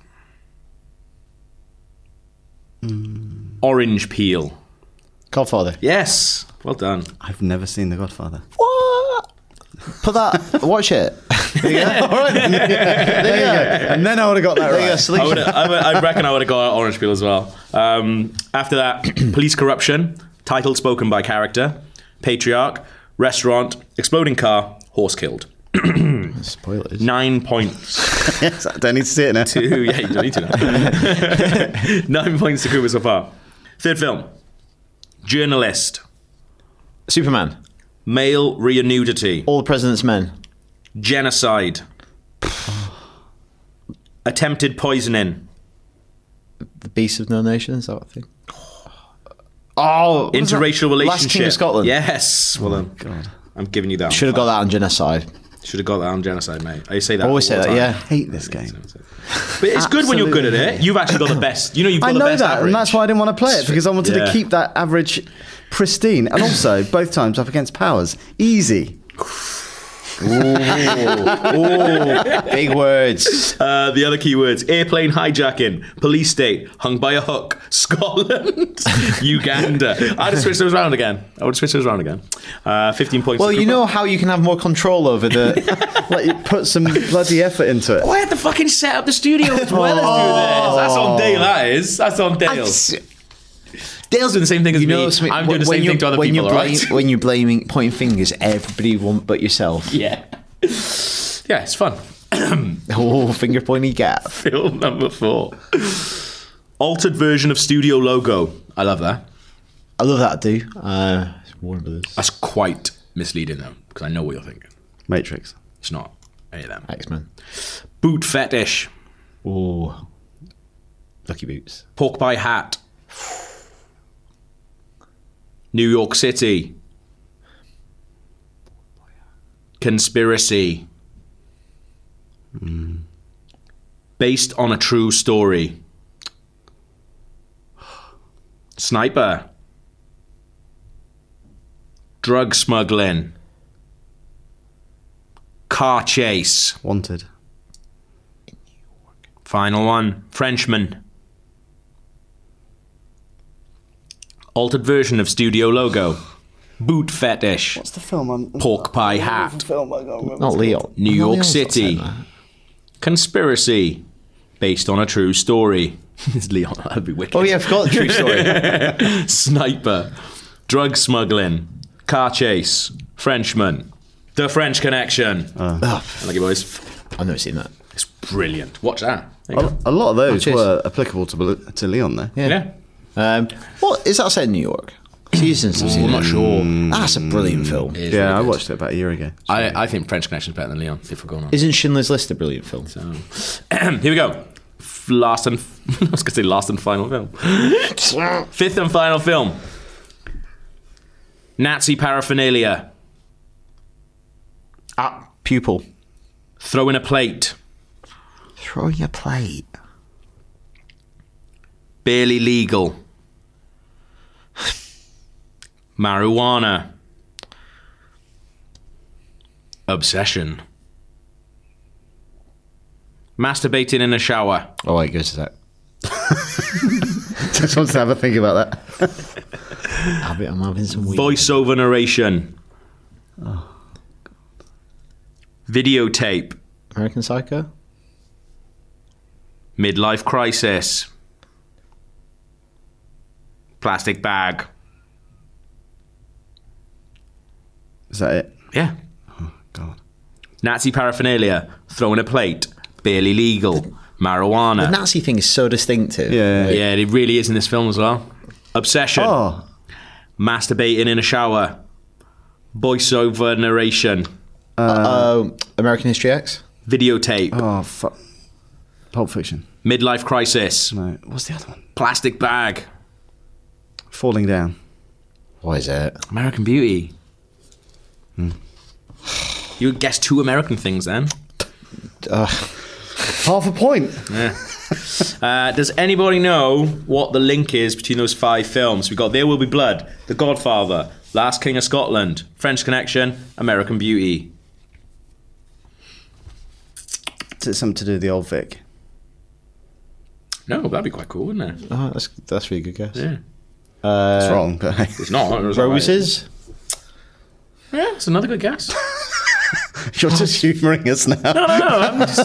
[SPEAKER 2] Orange Peel.
[SPEAKER 4] Godfather.
[SPEAKER 2] Yes. Well done.
[SPEAKER 3] I've never seen The Godfather.
[SPEAKER 4] What? Put that. Watch it.
[SPEAKER 3] There you go. All right, then. There you go. And then I would have got that
[SPEAKER 4] There you go.
[SPEAKER 3] right.
[SPEAKER 4] Solution.
[SPEAKER 2] I, would, I, would, I reckon I would have got Orange Peel as well. Um, after that, Police Corruption, title spoken by character, Patriarch, Restaurant, Exploding Car, Horse Killed.
[SPEAKER 4] Spoilers.
[SPEAKER 2] Nine points
[SPEAKER 3] Yes, I don't need to see it now.
[SPEAKER 2] to... Yeah, you don't need to know. Nine points to Cooper so far. Third film. Journalist.
[SPEAKER 4] Superman.
[SPEAKER 2] Male rear nudity.
[SPEAKER 4] All the President's Men.
[SPEAKER 2] Genocide. Attempted poisoning.
[SPEAKER 4] The Beast of No Nation. Is that what I think? Oh, what was that?
[SPEAKER 2] Interracial relationship.
[SPEAKER 4] Last King of Scotland.
[SPEAKER 2] Yes. Well done.
[SPEAKER 3] God.
[SPEAKER 2] I'm giving you that.
[SPEAKER 4] Should have got that on genocide.
[SPEAKER 2] Should have got that on genocide, mate. I say that.
[SPEAKER 4] Always
[SPEAKER 2] all
[SPEAKER 4] say
[SPEAKER 2] the
[SPEAKER 4] that.
[SPEAKER 2] time.
[SPEAKER 4] Yeah.
[SPEAKER 3] Hate this game.
[SPEAKER 2] But it's good when you're good at
[SPEAKER 3] Absolutely.
[SPEAKER 2] it. You've actually got the best. You know, you've got
[SPEAKER 3] I
[SPEAKER 2] the
[SPEAKER 3] know
[SPEAKER 2] best
[SPEAKER 3] that,
[SPEAKER 2] average.
[SPEAKER 3] and that's why I didn't want to play it, because I wanted
[SPEAKER 2] Yeah.
[SPEAKER 3] to keep that average pristine. And also, both times up against Powers. Easy.
[SPEAKER 4] Big words.
[SPEAKER 2] Uh, the other keywords: airplane hijacking, police state, hung by a hook, Scotland, Uganda. I'd have switched those around again. I would have switched those around again. Uh, Fifteen points.
[SPEAKER 4] Well,
[SPEAKER 2] to
[SPEAKER 4] you
[SPEAKER 2] Cooper.
[SPEAKER 4] know how you can have more control over the.
[SPEAKER 3] Like, you put some bloody effort into it.
[SPEAKER 2] Oh, I had to fucking set up the studio as well as do this. That's on Dale. That is. That's on Dale. Dale's doing the same thing as
[SPEAKER 4] You know,
[SPEAKER 2] me.
[SPEAKER 4] something-
[SPEAKER 2] I'm doing the
[SPEAKER 4] when
[SPEAKER 2] same
[SPEAKER 4] you're-
[SPEAKER 2] thing to other
[SPEAKER 4] when
[SPEAKER 2] people.
[SPEAKER 4] You're
[SPEAKER 2] all
[SPEAKER 4] blame,
[SPEAKER 2] right?
[SPEAKER 4] when you're blaming, pointing fingers, everybody won't but yourself.
[SPEAKER 2] Yeah. Yeah, it's fun.
[SPEAKER 4] Oh, finger pointy gap.
[SPEAKER 2] Film number four. Altered version of studio logo. I love that.
[SPEAKER 4] I love that too. Uh, it's Warner Brothers.
[SPEAKER 2] That's quite misleading though, because I know what you're thinking.
[SPEAKER 3] Matrix.
[SPEAKER 2] It's not any of them.
[SPEAKER 4] X Men.
[SPEAKER 2] Boot fetish.
[SPEAKER 4] Oh, Lucky Boots.
[SPEAKER 2] Pork pie hat. New York City. Conspiracy. Based on a true story. Sniper. Drug smuggling. Car chase.
[SPEAKER 3] Wanted.
[SPEAKER 2] Final one. Frenchman. Altered version of studio logo. Boot fetish.
[SPEAKER 3] What's the film? I'm,
[SPEAKER 2] Pork pie hat.
[SPEAKER 3] Film, I can't remember.
[SPEAKER 4] Not Leon.
[SPEAKER 2] New
[SPEAKER 4] Oh,
[SPEAKER 2] York
[SPEAKER 4] Leon's not
[SPEAKER 2] City.
[SPEAKER 4] saying that.
[SPEAKER 2] Conspiracy. Based on a true story. It's Leon. That'd be wicked.
[SPEAKER 4] Oh yeah, I forgot the true story.
[SPEAKER 2] Sniper. Drug smuggling. Car chase. Frenchman. The French Connection.
[SPEAKER 4] Oh,
[SPEAKER 2] I like it, boys.
[SPEAKER 4] I've never seen that.
[SPEAKER 2] It's brilliant. Watch that. There you
[SPEAKER 3] A,
[SPEAKER 2] go.
[SPEAKER 3] a lot of those
[SPEAKER 4] cheers.
[SPEAKER 3] were applicable to to Leon, though.
[SPEAKER 2] Yeah.
[SPEAKER 4] Um, what is that set in New York? Seasons. I've seen
[SPEAKER 2] I'm
[SPEAKER 4] it.
[SPEAKER 2] not sure.
[SPEAKER 4] That's a brilliant film.
[SPEAKER 2] It is
[SPEAKER 3] Yeah,
[SPEAKER 2] really
[SPEAKER 3] I
[SPEAKER 2] good.
[SPEAKER 3] watched it about a year ago.
[SPEAKER 2] I, I think French Connection's better than Leon, if we're going on.
[SPEAKER 4] Isn't Schindler's List a brilliant film?
[SPEAKER 2] So, here we go. F- Last and I was going to say last and final film. Fifth and final film. Nazi paraphernalia.
[SPEAKER 4] Ah, Pupil.
[SPEAKER 2] Throw in a plate.
[SPEAKER 4] Throwing a plate.
[SPEAKER 2] Barely legal. Marijuana. Obsession. Masturbating in a shower.
[SPEAKER 4] Oh, wait, go to that.
[SPEAKER 3] Just wants to have a think about that.
[SPEAKER 4] I'm having some weed.
[SPEAKER 2] Voiceover narration. Videotape.
[SPEAKER 4] American Psycho.
[SPEAKER 2] Midlife crisis. Plastic bag.
[SPEAKER 3] Is that it?
[SPEAKER 2] Yeah.
[SPEAKER 3] God.
[SPEAKER 2] Nazi paraphernalia. Throw in a plate. Barely legal.
[SPEAKER 4] The
[SPEAKER 2] Marijuana.
[SPEAKER 4] Nazi thing is so distinctive.
[SPEAKER 3] Yeah.
[SPEAKER 2] Yeah, it really is in this film as well. Obsession.
[SPEAKER 3] Oh,
[SPEAKER 2] Masturbating in a shower. Voiceover narration.
[SPEAKER 4] Uh, American History X.
[SPEAKER 2] Videotape.
[SPEAKER 3] oh, fuck. Pulp Fiction.
[SPEAKER 2] Midlife crisis.
[SPEAKER 3] No. What's the other one?
[SPEAKER 2] Plastic bag.
[SPEAKER 3] Falling Down.
[SPEAKER 4] What is it?
[SPEAKER 2] American Beauty. You would guess two American things then.
[SPEAKER 4] Uh,
[SPEAKER 3] Half a point.
[SPEAKER 2] Uh, does anybody know what the link is between those five films? We've got There Will Be Blood, The Godfather, Last King of Scotland, French Connection, American Beauty.
[SPEAKER 3] it's something to do with the old Vic.
[SPEAKER 2] No, that'd be quite cool, wouldn't it?
[SPEAKER 4] Oh, that's that's a really good guess.
[SPEAKER 2] Yeah.
[SPEAKER 4] Uh,
[SPEAKER 3] It's wrong, but
[SPEAKER 2] It's not. It's all right.
[SPEAKER 4] Roses.
[SPEAKER 2] Yeah, it's another good guess.
[SPEAKER 3] you're just humouring us now.
[SPEAKER 2] No, no, no. I'm just,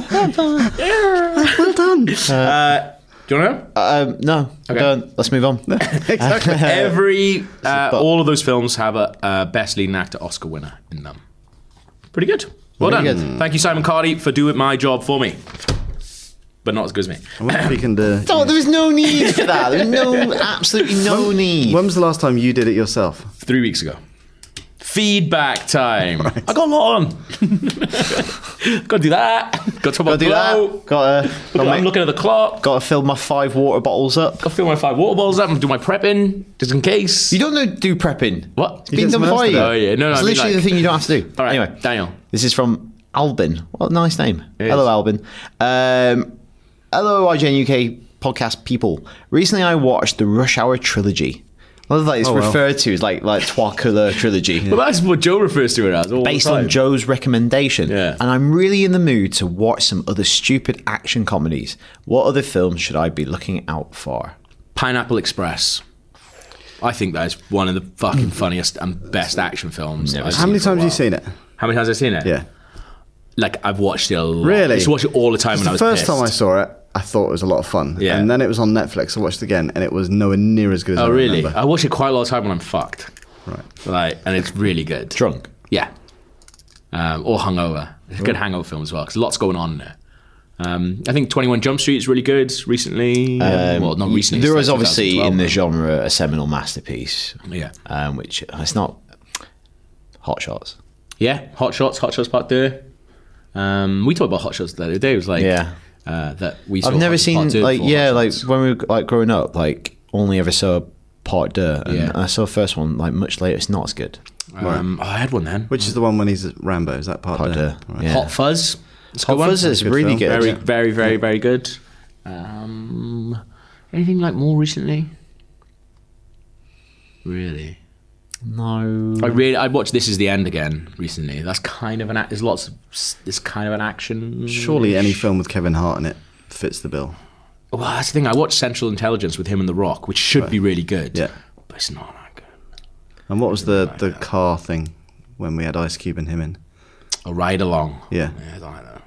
[SPEAKER 3] Well done.
[SPEAKER 2] uh, do you want to know?
[SPEAKER 4] Um, no,
[SPEAKER 2] Okay.
[SPEAKER 4] don't. Let's move on.
[SPEAKER 3] exactly.
[SPEAKER 2] Every, uh,
[SPEAKER 4] but-
[SPEAKER 2] all of those films have a, a Best Leading Actor Oscar winner in them. Pretty good. Well
[SPEAKER 4] Pretty
[SPEAKER 2] done.
[SPEAKER 4] good.
[SPEAKER 2] Thank you, Simon Cardy, for doing my job for me. But not as good as me.
[SPEAKER 3] I wonder if we can do.
[SPEAKER 4] No, there was no need for that. There was no, absolutely no need.
[SPEAKER 3] When was the last time you did it yourself?
[SPEAKER 2] Three weeks ago. Feedback time. I got a lot on. Got to do that. Got to talk
[SPEAKER 4] Gotta
[SPEAKER 2] about
[SPEAKER 4] do
[SPEAKER 2] blow.
[SPEAKER 4] that. Gotta, gotta,
[SPEAKER 2] I'm
[SPEAKER 4] make,
[SPEAKER 2] looking at the clock.
[SPEAKER 4] gotta fill my five water bottles up.
[SPEAKER 2] Got to fill my five water bottles up and do my prepping, just in case.
[SPEAKER 4] You don't know do prepping.
[SPEAKER 2] What?
[SPEAKER 4] It's been
[SPEAKER 3] gets
[SPEAKER 4] done
[SPEAKER 3] immersed
[SPEAKER 4] for
[SPEAKER 3] in
[SPEAKER 4] you.
[SPEAKER 3] it.
[SPEAKER 2] Oh, yeah. No, no,
[SPEAKER 4] It's
[SPEAKER 2] I mean,
[SPEAKER 4] literally
[SPEAKER 2] like-
[SPEAKER 4] the thing you don't have to do.
[SPEAKER 2] All right,
[SPEAKER 4] Anyway,
[SPEAKER 2] Daniel.
[SPEAKER 4] this is from Albin. What a nice name.
[SPEAKER 2] It
[SPEAKER 4] Hello,
[SPEAKER 2] is.
[SPEAKER 4] Albin. Um, hello, I G N U K podcast people. Recently, I watched the Rush Hour trilogy. I love that it's
[SPEAKER 3] Oh, well.
[SPEAKER 4] referred to as like like Trois-Couleurs trilogy.
[SPEAKER 2] Well, that's what Joe refers to it as. All
[SPEAKER 4] Based
[SPEAKER 2] the time.
[SPEAKER 4] on Joe's recommendation.
[SPEAKER 2] Yeah.
[SPEAKER 4] And I'm really in the mood to watch some other stupid action comedies. What other films should I be looking out for?
[SPEAKER 2] Pineapple Express. I think that is one of the fucking funniest and best action films.
[SPEAKER 4] Never
[SPEAKER 2] I've
[SPEAKER 4] seen
[SPEAKER 3] How many
[SPEAKER 2] for a
[SPEAKER 3] times have you
[SPEAKER 2] while.
[SPEAKER 3] seen it?
[SPEAKER 2] How many times have I seen it?
[SPEAKER 3] Yeah.
[SPEAKER 2] Like, I've watched it a lot.
[SPEAKER 3] Really?
[SPEAKER 2] I used to watch it all the time when I
[SPEAKER 3] The
[SPEAKER 2] was
[SPEAKER 3] first
[SPEAKER 2] pissed.
[SPEAKER 3] time I saw it, I thought it was a lot of fun.
[SPEAKER 2] Yeah.
[SPEAKER 3] And then it was on Netflix. I watched it again, and it was nowhere near as good as
[SPEAKER 2] Oh,
[SPEAKER 3] I
[SPEAKER 2] really?
[SPEAKER 3] remember.
[SPEAKER 2] I watch it quite a lot of time when I'm fucked.
[SPEAKER 3] Right.
[SPEAKER 2] Like, and it's really good.
[SPEAKER 4] Drunk.
[SPEAKER 2] Yeah. Um, or hungover. It's a good hangover film as well, because lots going on in there. Um, I think twenty-one Jump Street is really good recently.
[SPEAKER 4] Um,
[SPEAKER 2] well, not recently.
[SPEAKER 4] There
[SPEAKER 2] it's
[SPEAKER 4] was
[SPEAKER 2] like
[SPEAKER 4] obviously in the
[SPEAKER 2] twenty
[SPEAKER 4] genre a seminal masterpiece,
[SPEAKER 2] twelve. Yeah.
[SPEAKER 4] um, which it's not Hot Shots.
[SPEAKER 2] Yeah, Hot Shots, Hot Shots Part two. Um, we talked about Hot Shots the other day. It was like,
[SPEAKER 4] Yeah.
[SPEAKER 2] uh, that we saw
[SPEAKER 4] I've never
[SPEAKER 2] Hot Shots
[SPEAKER 4] seen
[SPEAKER 2] Part two
[SPEAKER 4] like
[SPEAKER 2] before
[SPEAKER 4] yeah
[SPEAKER 2] Hot
[SPEAKER 4] like
[SPEAKER 2] Shots.
[SPEAKER 4] when we were like growing up like only ever saw Part Deux and
[SPEAKER 2] Yeah.
[SPEAKER 4] I saw the first one like much later. It's not as good.
[SPEAKER 2] Um, oh, I had one then.
[SPEAKER 3] Which is the one when he's at Rambo? Is that part,
[SPEAKER 4] Part
[SPEAKER 3] there?
[SPEAKER 4] Deux,
[SPEAKER 3] Right.
[SPEAKER 4] yeah.
[SPEAKER 2] Hot Fuzz. It's a
[SPEAKER 4] Hot
[SPEAKER 2] good one.
[SPEAKER 4] Fuzz is
[SPEAKER 3] Good
[SPEAKER 4] really
[SPEAKER 3] film.
[SPEAKER 4] good.
[SPEAKER 2] Very, very, very, very good. Um, anything like more recently? Really?
[SPEAKER 4] No.
[SPEAKER 2] I really, I watched This Is the End again recently. That's kind of an. ac- There's lots of. s- It's kind of an action.
[SPEAKER 3] Surely any film with Kevin Hart in it fits the bill.
[SPEAKER 2] Well, that's the thing. I watched Central Intelligence with him and The Rock, which should be really good.
[SPEAKER 3] Yeah.
[SPEAKER 2] But it's not that good.
[SPEAKER 3] And what was the, the car thing when we had Ice Cube and him in?
[SPEAKER 2] A ride along.
[SPEAKER 3] Yeah.
[SPEAKER 2] Yeah, I don't like that.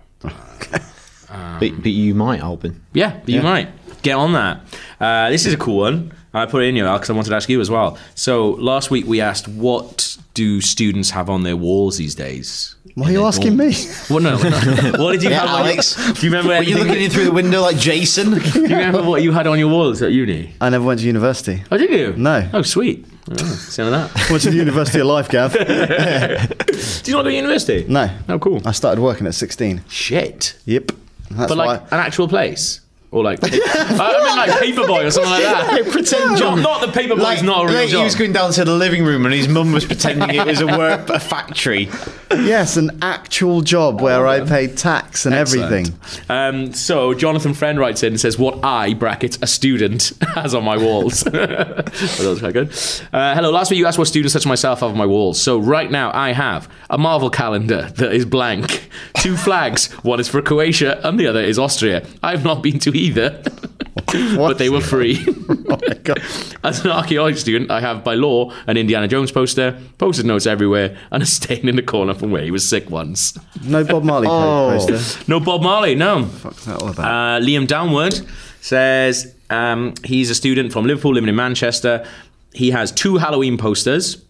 [SPEAKER 4] but, but you might, Albin.
[SPEAKER 2] Yeah, but you might get on that. Uh, this is a cool one. I put it in here because I wanted to ask you as well. So last week we asked, what do students have on their walls these days?
[SPEAKER 3] Why are you asking me?
[SPEAKER 2] Well, no, no. What did you
[SPEAKER 4] Yeah,
[SPEAKER 2] have? on-
[SPEAKER 4] Alex.
[SPEAKER 2] Do you remember?
[SPEAKER 4] Were you
[SPEAKER 2] anything-
[SPEAKER 4] looking in through the window like Jason?
[SPEAKER 2] Do you remember what you had on your walls at uni?
[SPEAKER 3] I never went to university.
[SPEAKER 2] Oh, did you?
[SPEAKER 3] No.
[SPEAKER 2] Oh, sweet. Oh, sound of that.
[SPEAKER 3] Went to the University of Life, Gav.
[SPEAKER 2] Do you not do university?
[SPEAKER 3] No.
[SPEAKER 2] Oh, cool.
[SPEAKER 3] I started working at sixteen.
[SPEAKER 2] Shit.
[SPEAKER 3] Yep. That's
[SPEAKER 2] But like
[SPEAKER 3] why.
[SPEAKER 2] an actual place, or like I mean like Paperboy or something like that.
[SPEAKER 4] Pretend
[SPEAKER 2] Not, not the Paperboy's
[SPEAKER 4] Like,
[SPEAKER 2] not a real
[SPEAKER 4] like
[SPEAKER 2] job.
[SPEAKER 4] he was going down to the living room and his mum was pretending it was a work a factory.
[SPEAKER 3] Yes, an actual job where I paid tax and everything.
[SPEAKER 2] Um, so Jonathan Friend writes in and says, "What I bracket a student has on my walls." Well, that was quite good. Uh, hello. Last week you asked what students such as myself have on my walls. So right now I have a Marvel calendar that is blank, two flags. One is for Croatia and the other is Austria. I've not been to either, but they were free.
[SPEAKER 3] Oh my God.
[SPEAKER 2] As an archaeology student, I have by law an Indiana Jones poster, post-it notes everywhere, and a stain in the corner from where he was sick once.
[SPEAKER 3] No Bob Marley
[SPEAKER 4] Oh.
[SPEAKER 3] poster.
[SPEAKER 2] No Bob Marley, no.
[SPEAKER 3] What's that all about?
[SPEAKER 2] Uh, Liam Downward says um, he's a student from Liverpool living in Manchester. He has two Halloween posters.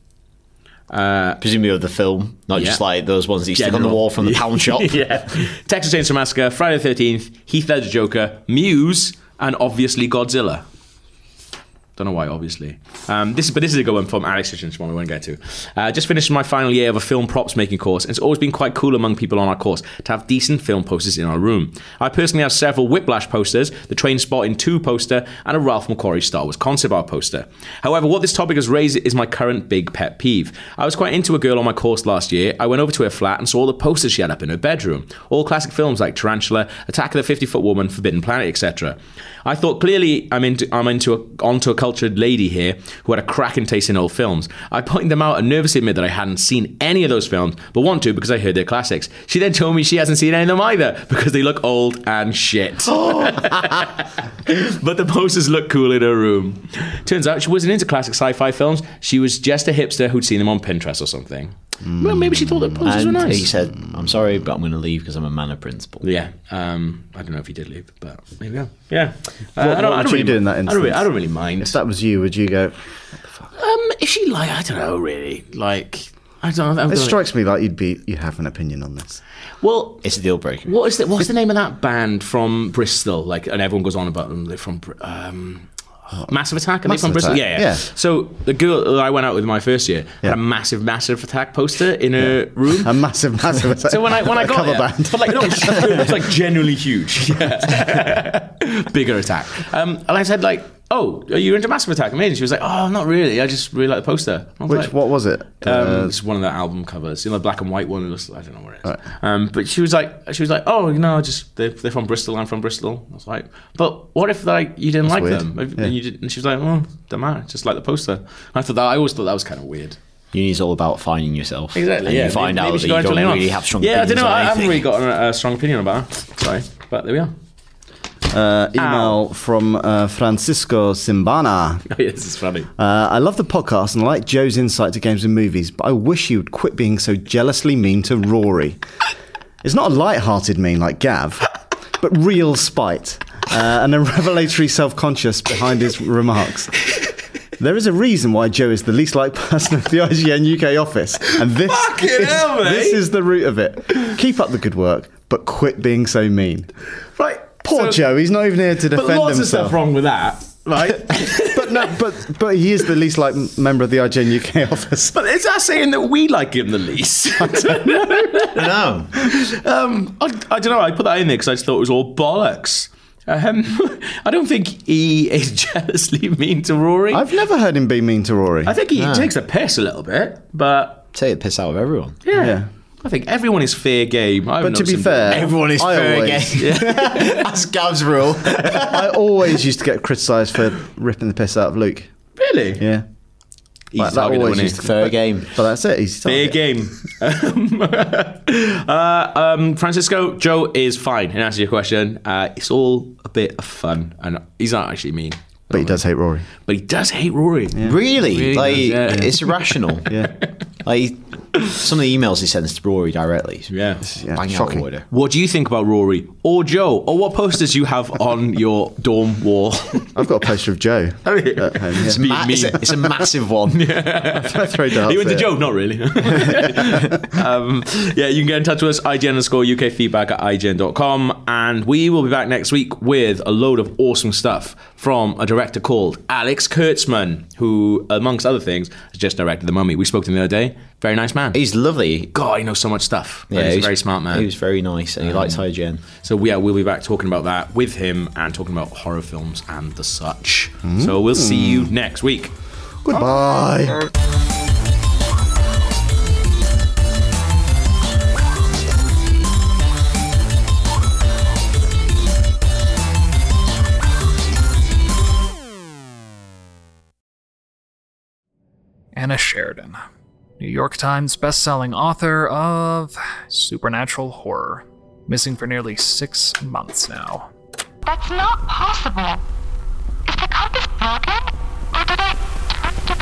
[SPEAKER 4] Presumably of the film, not just
[SPEAKER 2] Yeah.
[SPEAKER 4] like those ones that you stick on the
[SPEAKER 2] General.
[SPEAKER 4] wall from the pound shop.
[SPEAKER 2] Yeah. Texas Chainsaw Massacre, Friday the thirteenth, Heath Ledger Joker, Muse, and obviously Godzilla. Don't know why, obviously. Um, this is, but this is a good one from Alex Hitchens, one we won't get to. Uh, just finished my final year of a film props making course, and it's always been quite cool among people on our course to have decent film posters in our room. I personally have several Whiplash posters, the Train Spotting two poster, and a Ralph McQuarrie Star Wars concept art poster. However, what this topic has raised is my current big pet peeve. I was quite into a girl on my course last year. I went over to her flat and saw all the posters she had up in her bedroom. All classic films like Tarantula, Attack of the fifty-Foot Woman, Forbidden Planet, et cetera. I thought clearly I'm into I'm into a, onto a cult cultured lady here who had a cracking taste in old films. I pointed them out and nervously admitted that I hadn't seen any of those films, but want to because I heard they're classics. She then told me she hasn't seen any of them either because they look old and shit. But the posters look cool in her room. Turns out she wasn't into classic sci-fi films. She was just a hipster who'd seen them on Pinterest or something. Mm. Well, maybe she thought the posters
[SPEAKER 4] and
[SPEAKER 2] were nice.
[SPEAKER 4] He said, I'm sorry, but I'm going to leave because I'm a man of principle.
[SPEAKER 2] Yeah. Um, I don't know if he did leave, but there we go. Yeah. Uh,
[SPEAKER 3] What,
[SPEAKER 2] I don't,
[SPEAKER 3] what
[SPEAKER 2] I
[SPEAKER 3] would
[SPEAKER 2] don't
[SPEAKER 3] you
[SPEAKER 2] really,
[SPEAKER 3] do in that
[SPEAKER 2] I
[SPEAKER 3] instance?
[SPEAKER 2] don't, really, I don't really mind.
[SPEAKER 3] If that was you, would you go,
[SPEAKER 2] Um, if she like, I don't know, really. Like, I don't know.
[SPEAKER 3] it strikes me like you'd be you have an opinion on this.
[SPEAKER 2] Well,
[SPEAKER 4] It's a deal breaker.
[SPEAKER 2] what is the, what's the name of that band from Bristol? Like, and everyone goes on about them. They're from Br- um, Massive Attack. Are they
[SPEAKER 3] Massive
[SPEAKER 2] from Bristol?
[SPEAKER 3] Attack,
[SPEAKER 2] Yeah, yeah,
[SPEAKER 3] yeah.
[SPEAKER 2] So the girl that I went out with my first year
[SPEAKER 3] Yeah.
[SPEAKER 2] had a massive, Massive Attack poster in her room.
[SPEAKER 3] A massive, massive.
[SPEAKER 2] So when I when I
[SPEAKER 3] a
[SPEAKER 2] got
[SPEAKER 3] cover
[SPEAKER 2] there,
[SPEAKER 3] band.
[SPEAKER 2] but like no, it's like genuinely huge, yeah. Bigger Attack. Um, and I said like, "Oh, are you into Massive Attack?" Amazing. She was like, "Oh, not really. I just really like the poster." I was
[SPEAKER 3] Which
[SPEAKER 2] like,
[SPEAKER 3] what was it?
[SPEAKER 2] Um,
[SPEAKER 3] Uh,
[SPEAKER 2] it's one of the album covers, you know, the black and white one. It was, I don't know what it is.
[SPEAKER 3] Right.
[SPEAKER 2] Um, but she was like, she was like, "Oh, you know, just they're, they're from Bristol. I'm from Bristol." I was like, "But what if like you didn't
[SPEAKER 3] That's
[SPEAKER 2] like
[SPEAKER 3] weird.
[SPEAKER 2] them?"
[SPEAKER 3] Yeah.
[SPEAKER 2] And, you did, and she was like, "Well, don't matter. Just like the poster." And I thought that I always thought that was kind of weird.
[SPEAKER 4] Uni's all about finding yourself.
[SPEAKER 2] Exactly.
[SPEAKER 4] And
[SPEAKER 2] yeah.
[SPEAKER 4] you find
[SPEAKER 2] maybe,
[SPEAKER 4] out
[SPEAKER 2] maybe
[SPEAKER 4] that
[SPEAKER 2] she
[SPEAKER 4] you
[SPEAKER 2] got into
[SPEAKER 4] don't
[SPEAKER 2] later on.
[SPEAKER 4] really have strong
[SPEAKER 2] Yeah, I don't
[SPEAKER 4] opinions
[SPEAKER 2] know.
[SPEAKER 4] on
[SPEAKER 2] I haven't
[SPEAKER 4] anything.
[SPEAKER 2] really got a, a strong opinion about her. Sorry, but there we are.
[SPEAKER 3] Uh, email from uh, Francisco Simbana.
[SPEAKER 2] Oh, yeah, this is funny.
[SPEAKER 3] Uh, I love the podcast and I like Joe's insight to games and movies, but I wish he would quit being so jealously mean to Rory. It's not a light-hearted mean like Gav, but real spite uh, and a revelatory self-conscious behind his remarks. There is a reason why Joe is the least liked person at the I G N U K office, and this,
[SPEAKER 2] Fucking
[SPEAKER 3] is,
[SPEAKER 2] hell, mate.
[SPEAKER 3] this is the root of it. Keep up the good work, but quit being so mean.
[SPEAKER 2] Right.
[SPEAKER 3] Poor
[SPEAKER 2] so-
[SPEAKER 3] Joe, he's not even here to
[SPEAKER 2] But
[SPEAKER 3] defend
[SPEAKER 2] lots of
[SPEAKER 3] himself.
[SPEAKER 2] stuff wrong with that, right?
[SPEAKER 3] But no, but but he is the least liked member of the I G N U K office.
[SPEAKER 2] But is that saying that we like him the least?
[SPEAKER 4] No.
[SPEAKER 2] um, I, I don't know. I put that in there because I just thought it was all bollocks. Um, I don't think he is jealously mean to Rory.
[SPEAKER 3] I've never heard him be mean to Rory.
[SPEAKER 2] I think he takes the piss a little bit, but
[SPEAKER 4] Take the piss out of everyone.
[SPEAKER 2] yeah,
[SPEAKER 3] Yeah.
[SPEAKER 2] I think everyone is fair game. I
[SPEAKER 3] But to be fair,
[SPEAKER 4] Everyone is
[SPEAKER 3] I
[SPEAKER 4] fair
[SPEAKER 3] always,
[SPEAKER 4] game. That's Gav's rule.
[SPEAKER 3] I always used to get criticised for ripping the piss out of Luke.
[SPEAKER 2] Really?
[SPEAKER 3] Yeah.
[SPEAKER 2] He's
[SPEAKER 3] Like, that
[SPEAKER 2] targeted,
[SPEAKER 3] always
[SPEAKER 2] wasn't he?
[SPEAKER 3] used to-
[SPEAKER 4] Fair
[SPEAKER 3] but-
[SPEAKER 4] game.
[SPEAKER 3] But that's it. He's
[SPEAKER 2] Fair
[SPEAKER 3] target.
[SPEAKER 2] game. Um, uh, um, Francisco, Joe is fine. In answer to your question, uh, it's all a bit of fun, and he's not actually mean.
[SPEAKER 3] But he does hate Rory.
[SPEAKER 2] But he does hate Rory.
[SPEAKER 4] Really?
[SPEAKER 2] Really
[SPEAKER 4] like,
[SPEAKER 2] does, yeah.
[SPEAKER 4] it's irrational.
[SPEAKER 3] Yeah.
[SPEAKER 4] Like, some of the emails he sends to Rory directly.
[SPEAKER 2] Yeah.
[SPEAKER 3] Yeah,
[SPEAKER 4] Bang out
[SPEAKER 3] shocking.
[SPEAKER 4] of order.
[SPEAKER 2] What do you think about Rory or Joe, or what posters you have on your dorm wall?
[SPEAKER 3] I've got a poster of Joe.
[SPEAKER 2] Oh, yeah.
[SPEAKER 3] at home, yeah.
[SPEAKER 2] It's me,
[SPEAKER 4] Ma-
[SPEAKER 2] me.
[SPEAKER 4] it's, a, it's a massive one.
[SPEAKER 3] I throw darts.
[SPEAKER 2] You went to
[SPEAKER 3] at
[SPEAKER 2] Joe?
[SPEAKER 3] it.
[SPEAKER 2] Not really. um, yeah, you can get in touch with us, I G N underscore U K feedback at I G N dot com. And we will be back next week with a load of awesome stuff from a director called Alex Kurtzman, who, amongst other things, has just directed The Mummy. We spoke to him the other day. Very nice man.
[SPEAKER 4] He's lovely.
[SPEAKER 2] God, he knows so much stuff. Yeah, he's a very smart man.
[SPEAKER 4] He was very nice and he likes I G N.
[SPEAKER 2] So yeah, we'll be back talking about that with him and talking about horror films and the such. So we'll see you next week.
[SPEAKER 3] Goodbye.
[SPEAKER 6] Anna Sheridan, New York Times bestselling author of supernatural horror, missing for nearly six months now.
[SPEAKER 7] That's not possible. Is the compass broken? Or did I turn to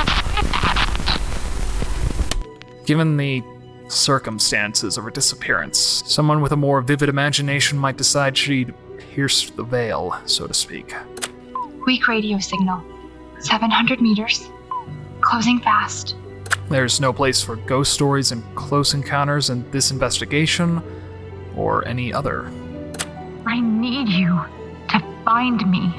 [SPEAKER 7] the sleep?
[SPEAKER 6] Given the circumstances of her disappearance, someone with a more vivid imagination might decide she'd pierced the veil, so to speak.
[SPEAKER 7] Weak radio signal. seven hundred meters. Closing fast.
[SPEAKER 6] There's no place for ghost stories and close encounters in this investigation, or any other.
[SPEAKER 7] I need you to find me.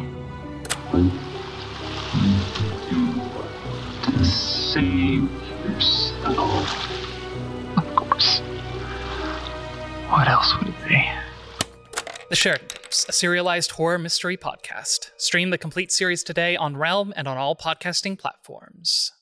[SPEAKER 8] To save yourself. Of course. What else would it be?
[SPEAKER 9] The Sheridan Tapes, a serialized horror mystery podcast. Stream the complete series today on Realm and on all podcasting platforms.